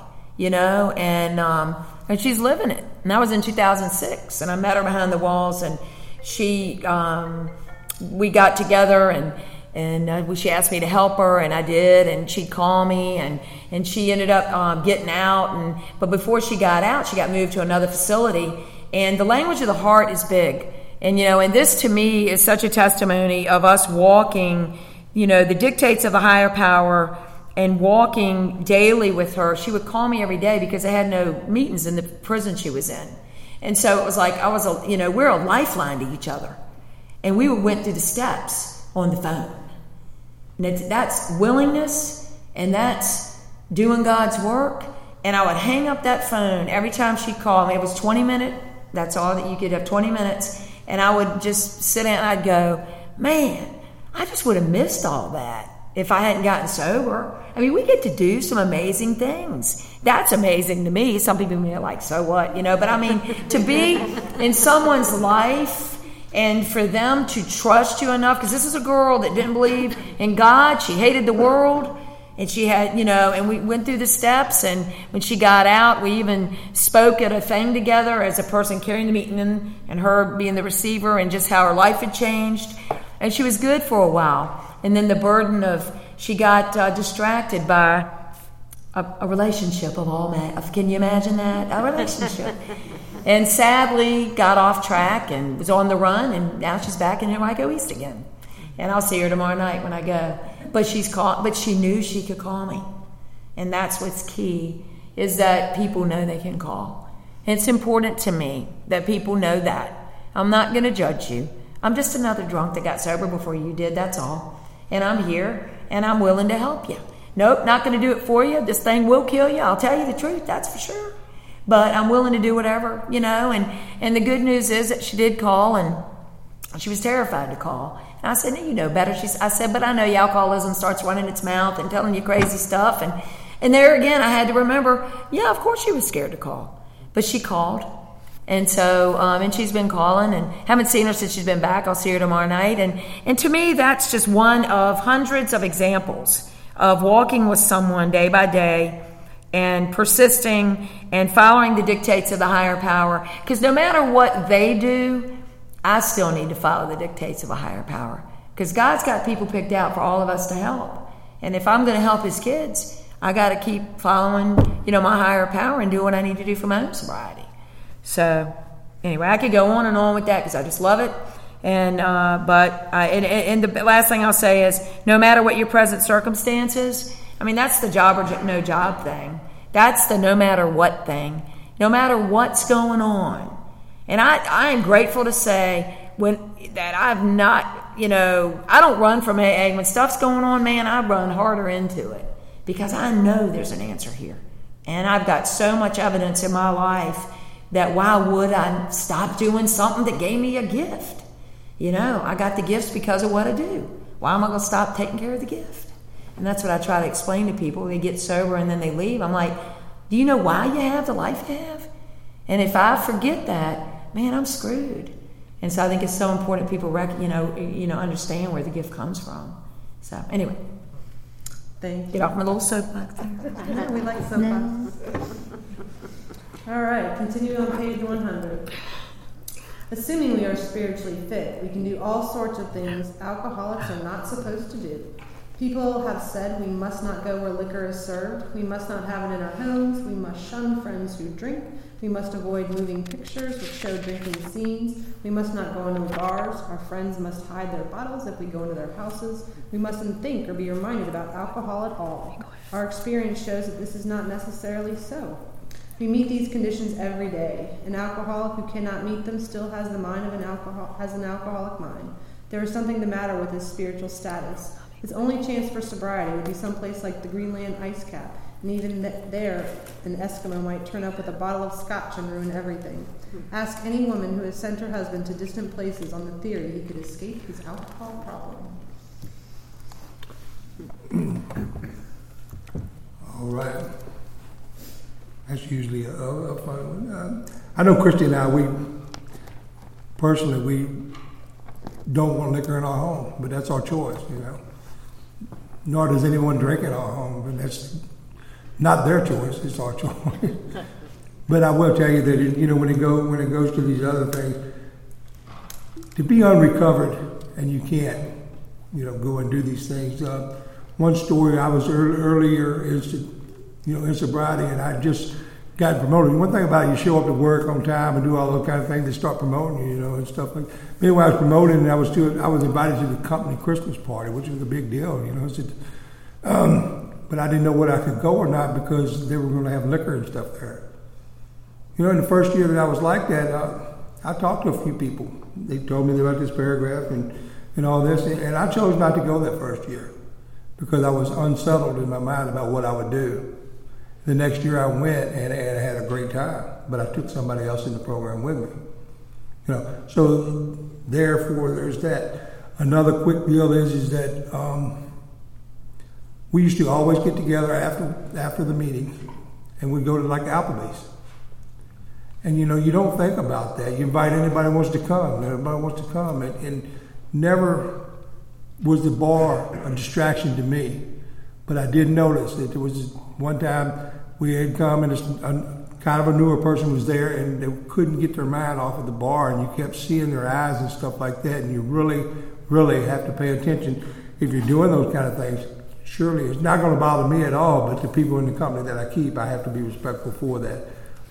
and she's living it. And that was in 2006. And I met her behind the walls, and we got together and she asked me to help her, and I did, and she'd call me, and she ended up getting out, but before she got out, she got moved to another facility, and the language of the heart is big, and and this to me is such a testimony of us walking, the dictates of a higher power, and walking daily with her. She would call me every day because I had no meetings in the prison she was in, and so it was like we're a lifeline to each other, and we went through the steps on the phone. And that's willingness, and that's doing God's work. And I would hang up that phone every time she called me. It was 20 minutes. That's all that you could have, 20 minutes. And I would just sit down and I'd go, man, I just would have missed all that if I hadn't gotten sober. I mean, we get to do some amazing things. That's amazing to me. Some people may be like, so what? But I mean, to be in someone's life and for them to trust you enough, because this is a girl that didn't believe in God. She hated the world, and she had, and we went through the steps, and when she got out, we even spoke at a thing together as a person carrying the meeting and her being the receiver, and just how her life had changed. And she was good for a while. And then the burden she got distracted by a relationship of all men. Can you imagine that? A relationship. And sadly got off track and was on the run, and now she's back in Henrico East again. And I'll see her tomorrow night when I go. But she knew she could call me. And that's what's key, is that people know they can call. And it's important to me that people know that. I'm not going to judge you. I'm just another drunk that got sober before you did, that's all. And I'm here, and I'm willing to help you. Nope, not going to do it for you. This thing will kill you. I'll tell you the truth, that's for sure. But I'm willing to do whatever, and the good news is that she did call, and she was terrified to call. And I said, no, you know better. I said, but I know your alcoholism starts running its mouth and telling you crazy stuff. And there again, I had to remember, yeah, of course she was scared to call. But she called. And so, and she's been calling, and haven't seen her since she's been back. I'll see her tomorrow night. And to me, that's just one of hundreds of examples of walking with someone day by day and persisting and following the dictates of the higher power. Because no matter what they do, I still need to follow the dictates of a higher power. Because God's got people picked out for all of us to help. And if I'm going to help his kids, I got to keep following, my higher power and do what I need to do for my own sobriety. So anyway, I could go on and on with that because I just love it. And the last thing I'll say is, no matter what your present circumstances, that's the job or no job thing. That's the no matter what thing. No matter what's going on. And I am grateful to say that I've not, I don't run from AA. When stuff's going on, man, I run harder into it because I know there's an answer here. And I've got so much evidence in my life that why would I stop doing something that gave me a gift? I got the gifts because of what I do. Why am I going to stop taking care of the gift? And that's what I try to explain to people. They get sober and then they leave. I'm like, do you know why you have the life you have? And if I forget that, man, I'm screwed. And so I think it's so important people understand where the gift comes from. So anyway, get off my little soapbox there.
We like soapbox. All right, continue on page 100. Assuming we are spiritually fit, we can do all sorts of things alcoholics are not supposed to do. People have said we must not go where liquor is served. We must not have it in our homes. We must shun friends who drink. We must avoid moving pictures which show drinking scenes. We must not go into bars. Our friends must hide their bottles if we go into their houses. We mustn't think or be reminded about alcohol at all. Our experience shows that this is not necessarily so. We meet these conditions every day. An alcoholic who cannot meet them still has the mind of an alcoholic mind. There is something the matter with his spiritual status. His only chance for sobriety would be someplace like the Greenland ice cap, and even there an Eskimo might turn up with a bottle of scotch and ruin everything. Ask any woman who has sent her husband to distant places on the theory he could escape his alcohol problem.
All right. That's usually a fun one. I know Christy and I, we don't want liquor in our home, but that's our choice, Nor does anyone drink in our home, but that's not their choice, it's our choice. But I will tell you that, when it goes to these other things, to be unrecovered and you can't, go and do these things. One story, I was earlier in sobriety, and I just got promoted. One thing about it, you show up to work on time and do all those kind of things, they start promoting you, and stuff like that. Anyway, I was promoted, and I was invited to the company Christmas party, which was a big deal, but I didn't know whether I could go or not because they were going to have liquor and stuff there. In the first year that I was like that, I talked to a few people. They told me about this paragraph and all this, and I chose not to go that first year because I was unsettled in my mind about what I would do. The next year I went and I had a great time, but I took somebody else in the program with me. So therefore there's that. Another quick deal is that we used to always get together after the meeting, and we'd go to like Applebee's. And you don't think about that. You invite anybody who wants to come. Everybody wants to come. And never was the bar a distraction to me. But I did notice that there was one time we had come and kind of a newer person was there and they couldn't get their mind off of the bar, and you kept seeing their eyes and stuff like that, and you really, really have to pay attention if you're doing those kind of things. Surely it's not going to bother me at all, but the people in the company that I keep, I have to be respectful for that.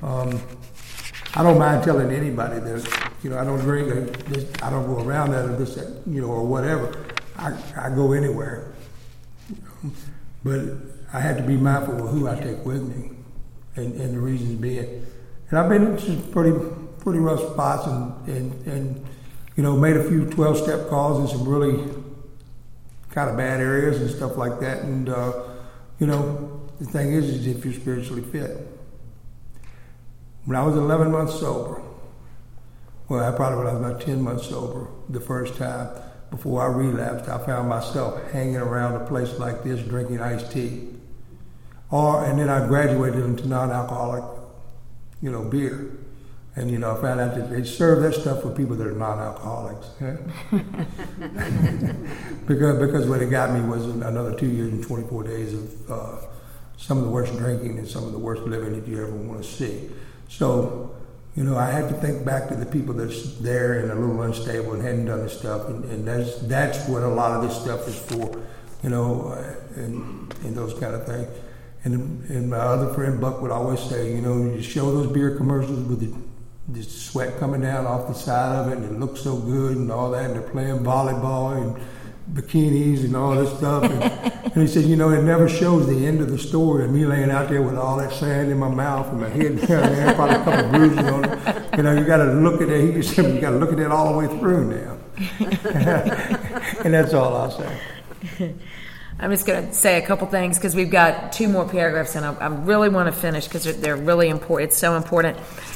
I don't mind telling anybody that, I don't drink, I don't go around that or this, or whatever. I go anywhere. But I had to be mindful of who I take with me and the reasons being. And I've been in some pretty rough spots and made a few 12-step calls in some really kind of bad areas and stuff like that. And, the thing is if you're spiritually fit. When I was 11 months sober, when I was about 10 months sober the first time, before I relapsed, I found myself hanging around a place like this drinking iced tea. And then I graduated into non-alcoholic, beer. And, I found out that they serve that stuff for people that are non-alcoholics. because what it got me was another 2 years and 24 days of some of the worst drinking and some of the worst living that you ever want to see. So, I had to think back to the people that's there and a little unstable and hadn't done this stuff, and that's what a lot of this stuff is for, and those kind of things. And my other friend Buck would always say, you show those beer commercials with the sweat coming down off the side of it, and it looks so good and all that, and they're playing volleyball and bikinis and all this stuff. And he said, it never shows the end of the story of me laying out there with all that sand in my mouth and my head down there, probably a couple of bruises on it. You got to look at it. He said, you got to look at it all the way through now. And that's all I'll say.
I'm just going to say a couple things because we've got two more paragraphs, and I really want to finish because they're really important. It's so important.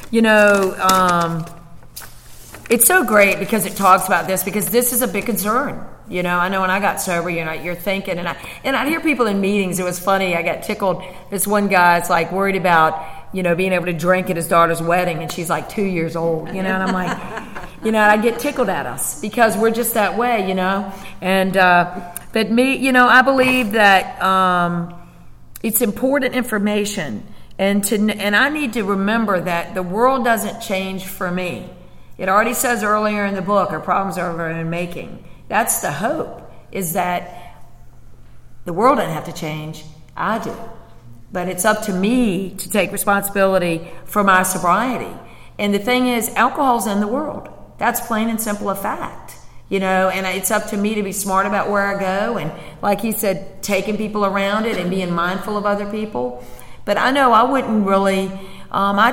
It's so great because it talks about this, because this is a big concern. I know when I got sober, you're thinking, and I hear people in meetings. It was funny. I got tickled. This one guy's like worried about, being able to drink at his daughter's wedding, and she's like 2 years old, and I'm like, I get tickled at us because we're just that way, and, but me, I believe that, it's important information, and I need to remember that the world doesn't change for me. It already says earlier in the book, our problems are in making. That's the hope, is that the world doesn't have to change. I do. But it's up to me to take responsibility for my sobriety. And the thing is, alcohol's in the world. That's plain and simple a fact. And it's up to me to be smart about where I go. And like he said, taking people around it and being mindful of other people. But I know I wouldn't really... I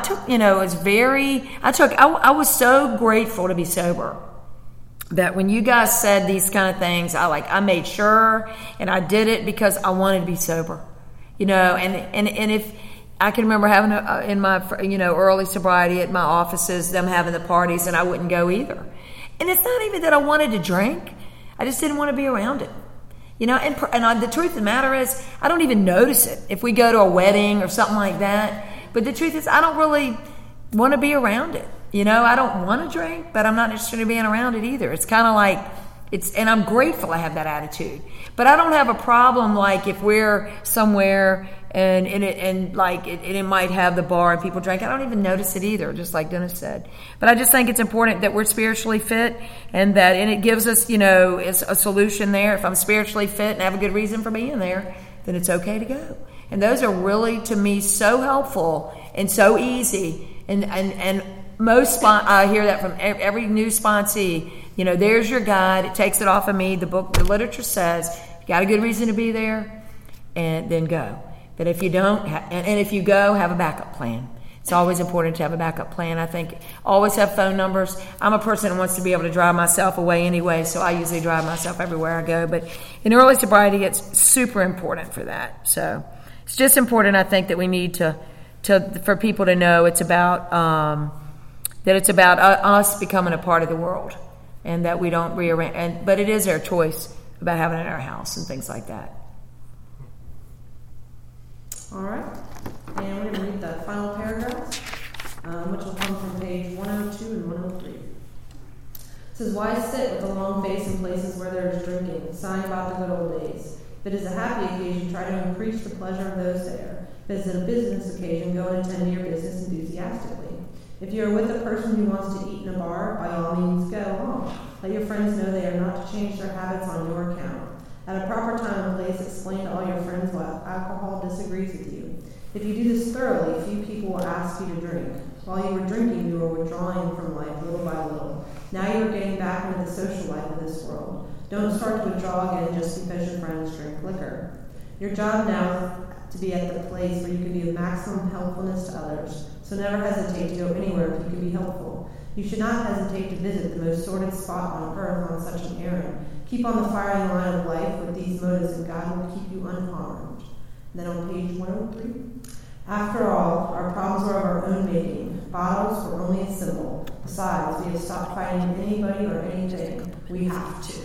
was so grateful to be sober that when you guys said these kind of things, I made sure, and I did it because I wanted to be sober, and if I can remember having in my, early sobriety at my offices, them having the parties, and I wouldn't go either. And it's not even that I wanted to drink. I just didn't want to be around it. And the truth of the matter is, I don't even notice it if we go to a wedding or something like that. But the truth is, I don't really want to be around it. I don't want to drink, but I'm not interested in being around it either. It's kind of like, and I'm grateful I have that attitude. But I don't have a problem like if we're somewhere, And it might have the bar and people drink. I don't even notice it either, just like Dennis said. But I just think it's important that we're spiritually fit, and it gives us, it's a solution there. If I'm spiritually fit and have a good reason for being there, then it's okay to go. And those are really, to me, so helpful and so easy. And most I hear that from every new sponsee. There's your guide. It takes it off of me. The literature says you got a good reason to be there, and then go. But if you don't, and if you go, have a backup plan. It's always important to have a backup plan. I think always have phone numbers. I'm a person who wants to be able to drive myself away anyway, so I usually drive myself everywhere I go. But in early sobriety, it's super important for that. So it's just important, I think, that we need for people to know it's about that it's about us becoming a part of the world, and that we don't rearrange. But it is our choice about having it in our house and things like that.
All right, and we're going to read the final paragraphs, which will come from page 102 and 103. It says, "Why sit with a long face in places where there is drinking, sighing about the good old days? If it is a happy occasion, try to increase the pleasure of those there. If it is a business occasion, go and attend to your business enthusiastically. If you are with a person who wants to eat in a bar, by all means go along. Let your friends know they are not to change their habits on your account. At a proper time and place, explain to all your friends why alcohol disagrees with you. If you do this thoroughly, few people will ask you to drink. While you were drinking, you were withdrawing from life little by little. Now you are getting back into the social life of this world. Don't start to withdraw again just because your friends drink liquor. Your job now is to be at the place where you can be of maximum helpfulness to others. So never hesitate to go anywhere if you can be helpful. You should not hesitate to visit the most sordid spot on earth on such an errand. Keep on the firing line of life with these motives, and God will keep you unharmed." Then on page 103, "After all, our problems are of our own making. Bottles were only a symbol. Besides, we have stopped fighting anybody or anything. We have to."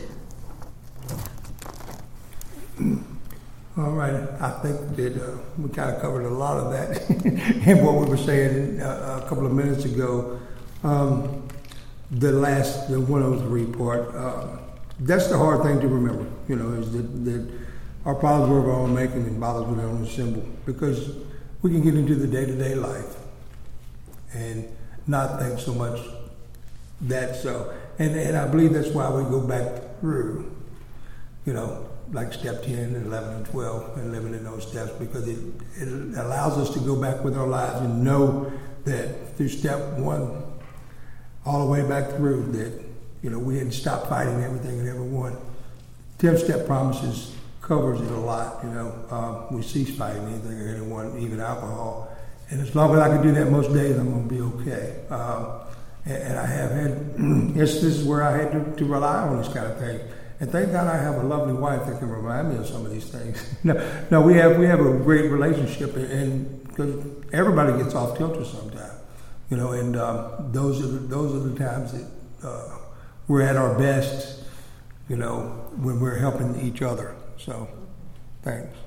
All right, I think that we kind of covered a lot of that in what we were saying a couple of minutes ago. The 103 part, that's the hard thing to remember, is that our problems were of our own making and bottles were their own symbol, because we can get into the day-to-day life and not think so much that so. And I believe that's why we go back through, like step 10 and 11 and 12 and living in those steps, because it allows us to go back with our lives and know that through step 1 all the way back through that, we had stopped fighting everything and everyone. 10-step promises covers it a lot, we cease fighting anything or anyone, even alcohol. And as long as I can do that most days, I'm going to be okay. And I have had instances where I had to rely on this kind of thing. And thank God I have a lovely wife that can remind me of some of these things. No, we have a great relationship, and because everybody gets off kilter sometimes, and those are the times that we're at our best, when we're helping each other. So, thanks.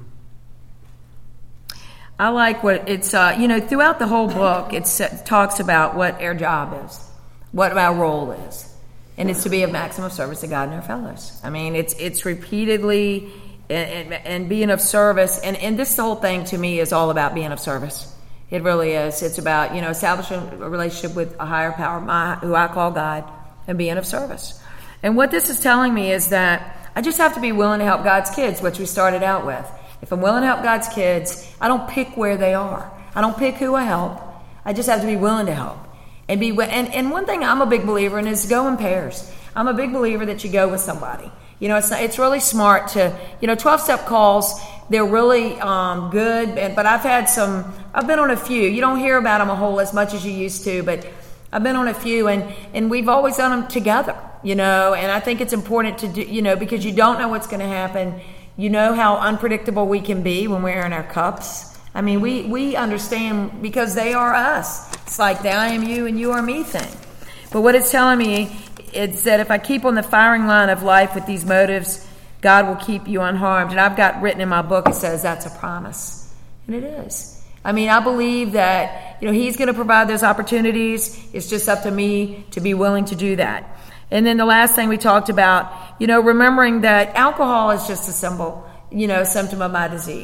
I like what it's, throughout the whole book, it talks about what our job is, what our role is. And it's to be of maximum service to God and our fellows. I mean, it's repeatedly and being of service. And this whole thing to me is all about being of service. It really is. It's about, establishing a relationship with a higher power, who I call God, and being of service. And what this is telling me is that I just have to be willing to help God's kids, which we started out with. If I'm willing to help God's kids, I don't pick where they are. I don't pick who I help. I just have to be willing to help. And one thing I'm a big believer in is go in pairs. I'm a big believer that you go with somebody. It's really smart to, 12-step calls, they're really good. But I've been on a few. You don't hear about them as much as you used to, but I've been on a few, and we've always done them together, and I think it's important to do, because you don't know what's going to happen. You know how unpredictable we can be when we're in our cups. I mean, we understand because they are us. It's like the I am you and you are me thing. But what it's telling me is that if I keep on the firing line of life with these motives, God will keep you unharmed. And I've got written in my book, it says that's a promise. And it is. I mean, I believe that, He's going to provide those opportunities. It's just up to me to be willing to do that. And then the last thing we talked about, remembering that alcohol is just a symptom of my disease.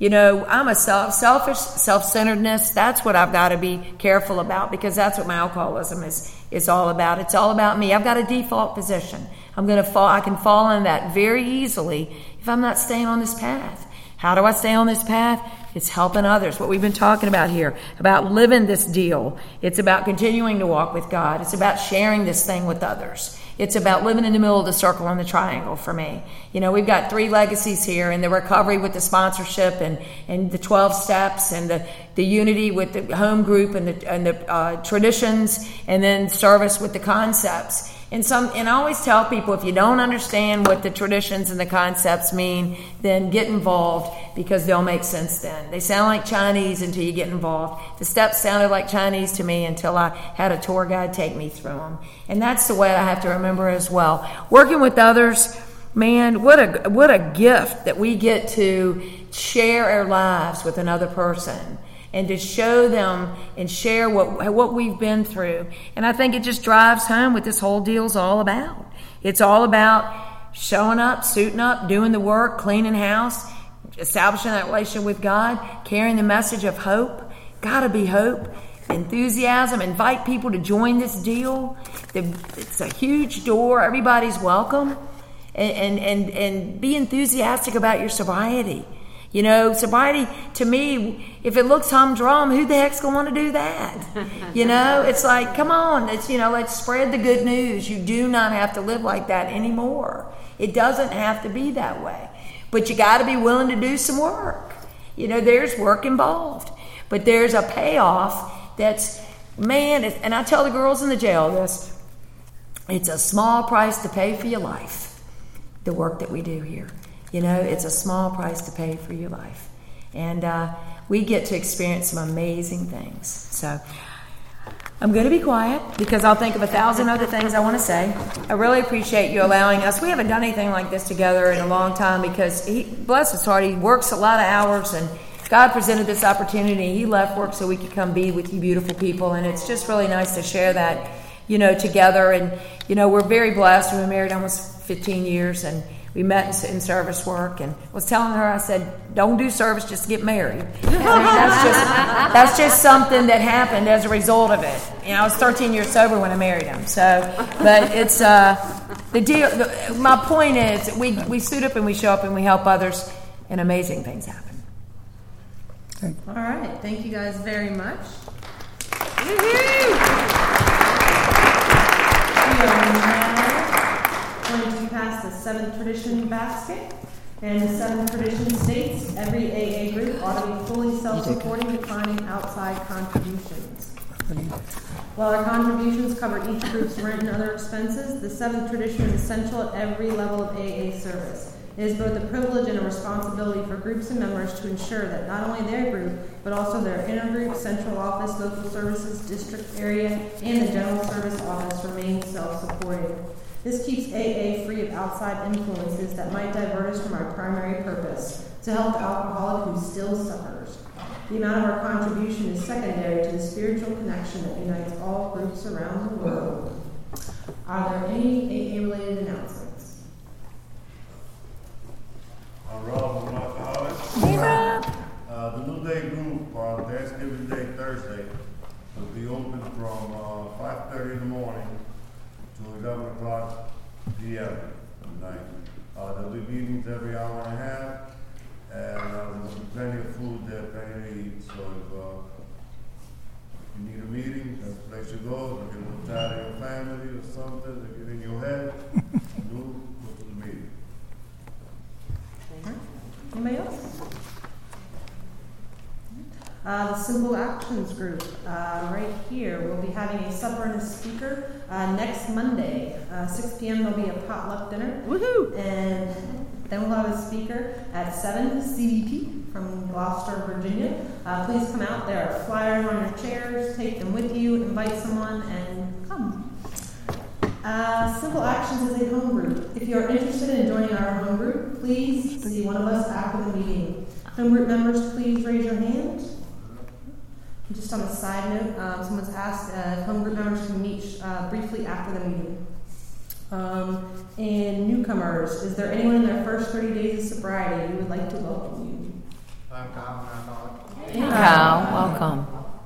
You know, I'm a selfish, self-centeredness. That's what I've got to be careful about, because that's what my alcoholism is all about. It's all about me. I've got a default position. I can fall in that very easily if I'm not staying on this path. How do I stay on this path? It's helping others. What we've been talking about here, about living this deal. It's about continuing to walk with God. It's about sharing this thing with others. It's about living in the middle of the circle and the triangle for me. You know, we've got 3 legacies here, and the recovery with the sponsorship and the 12 steps and the unity with the home group and the traditions, and then service with the concepts. And I always tell people, if you don't understand what the traditions and the concepts mean, then get involved, because they'll make sense then. They sound like Chinese until you get involved. The steps sounded like Chinese to me until I had a tour guide take me through them. And that's the way I have to remember as well. Working with others, man, what a gift that we get to share our lives with another person, and to show them and share what we've been through. And I think it just drives home what this whole deal's all about. It's all about showing up, suiting up, doing the work, cleaning house, establishing that relationship with God, carrying the message of hope. Gotta be hope, enthusiasm, invite people to join this deal. It's a huge door. Everybody's welcome. And be enthusiastic about your sobriety. You know, sobriety, to me, if it looks humdrum, who the heck's going to want to do that? You know, it's like, come on, let's spread the good news. You do not have to live like that anymore. It doesn't have to be that way. But you got to be willing to do some work. You know, there's work involved. But there's a payoff that's, man, and I tell the girls in the jail this, it's a small price to pay for your life, the work that we do here. You know, it's a small price to pay for your life. And we get to experience some amazing things. So I'm going to be quiet, because I'll think of 1,000 other things I want to say. I really appreciate you allowing us. We haven't done anything like this together in a long time, because bless his heart, he works a lot of hours, and God presented this opportunity. He left work so we could come be with you beautiful people. And it's just really nice to share that, you know, together. And, you know, we're very blessed. We've been married almost 15 years, and we met in service work, and was telling her, I said, don't do service, just get married. I mean, that's just something that happened as a result of it. You know, I was 13 years sober when I married him. So, but it's the deal. My point is, we suit up and we show up and we help others, and amazing things happen.
Okay.
All right, thank you guys very much. Going to pass the 7th tradition basket, and the 7th tradition states every AA group ought to be fully self-supporting, declining outside contributions. While our contributions cover each group's rent and other expenses, the 7th tradition is essential at every level of AA service. It is both a privilege and a responsibility for groups and members to ensure that not only their group, but also their intergroup, central office, local services, district area, and the general service office remain self-supporting. This keeps AA free of outside influences that might divert us from our primary purpose, to help the alcoholic who still suffers. The amount of our contribution is secondary to the spiritual connection that unites all groups around the world. Are there any AA-related announcements?
I'm Rob from Alcoholics.
Hey, Rob.
The New Day group on Thanksgiving Day, Thursday, will be open from 5:30 in the morning to 11 o'clock p.m. at night. There'll be meetings every hour and a half, and there'll be plenty of food there, plenty to eat. So if you need a meeting, that's the place you go. If you're a little tired of your family or something, to get in your head, go to the meeting.
Anybody else? The Simple Actions Group, right here, we'll be having a supper and a speaker next Monday, 6 p.m. There'll be a potluck dinner.
Woohoo!
And then we'll have a speaker at 7 CDP from Gloucester, Virginia. Please come out. There are flyers on your chairs. Take them with you. Invite someone and come. Simple Actions is a home group. If you're interested in joining our home group, please see one of us after the meeting. Home group members, please raise your hand. Just on a side note, someone's asked if home group members can meet briefly after the meeting. And newcomers, is there anyone in their first 30 days of sobriety who would like to welcome you?
Hi,
I'm Kyle, and I thought,
Hey, Kyle, welcome.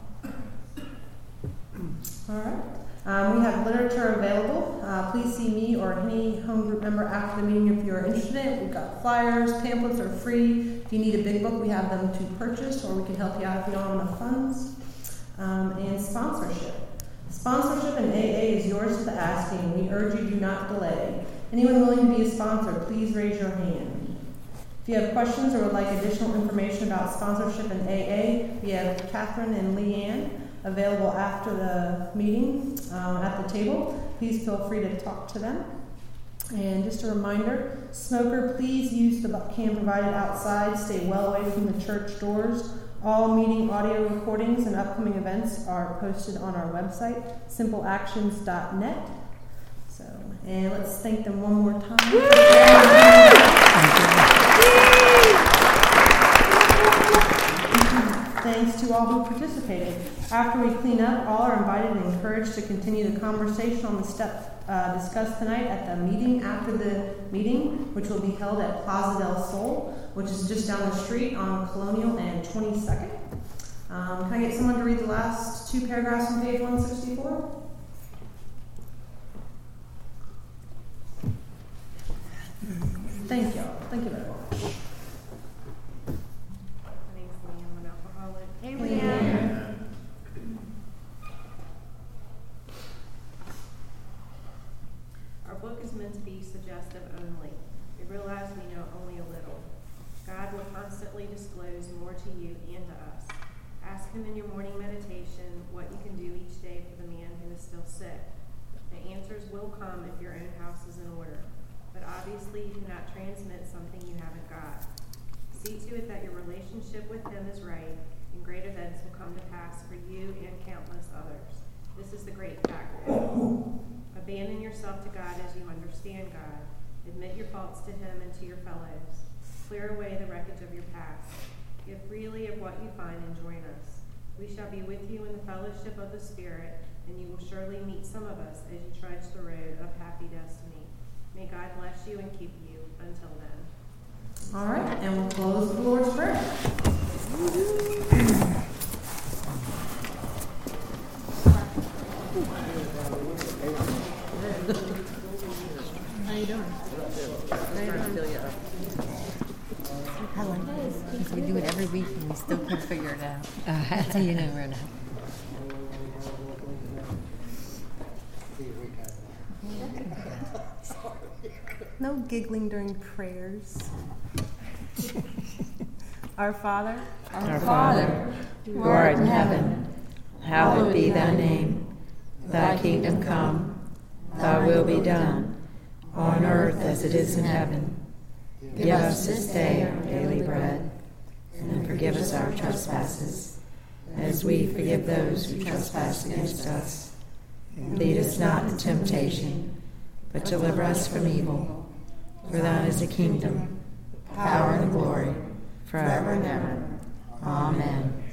All right. We have literature available. Please see me or any home group member after the meeting if you're interested in it. We've got flyers, pamphlets are free. If you need a big book, we have them to purchase, or we can help you out if you don't have enough funds. And sponsorship. Sponsorship in AA is yours to the asking. We urge you do not delay. Anyone willing to be a sponsor, please raise your hand. If you have questions or would like additional information about sponsorship in AA, we have Catherine and Leanne available after the meeting at the table. Please feel free to talk to them. And just a reminder, smoker, please use the can provided outside. Stay well away from the church doors. All meeting audio recordings and upcoming events are posted on our website, simpleactions.net. So, and let's thank them one more time. Thanks to all who participated. After we clean up, all are invited and encouraged to continue the conversation on the steps discussed tonight at the meeting after the meeting, which will be held at Plaza del Sol, which is just down the street on Colonial and 22nd. Can I get someone to read the last two paragraphs on page 164? Thank you. Thank you very much.
My name's Leanne, I'm an alcoholic. Hey,
Leanne.
Our book is meant to be suggestive only. We realize we know only a little. God will constantly disclose more to you and to us. Ask Him in your morning meditation what you can do each day for the man who is still sick. The answers will come if your own house is in order. But obviously you cannot transmit something you haven't got. See to it that your relationship with Him is right, and great events will come to pass for you and countless others. This is the great fact. Abandon yourself to God as you understand God. Admit your faults to Him and to your fellows. Clear away the wreckage of your past. Give freely of what you find and join us. We shall be with you in the fellowship of the Spirit, and you will surely meet some of us as you trudge the road of happy destiny. May God bless you and keep you until then.
All right, and we'll close with the Lord's Prayer.
How you doing? I like this because we do it every week and we still can't figure it out. That's how you know we're not.
No giggling during prayers. Our Father,
Our Father, who art in heaven, hallowed be thy name. Thy kingdom come, thy will be done, on earth as it is in heaven. Give us this day our daily bread, and forgive us our trespasses, as we forgive those who trespass against us. Lead us not into temptation, but deliver us from evil. For thine is the kingdom, the power, and the glory, forever and ever. Amen.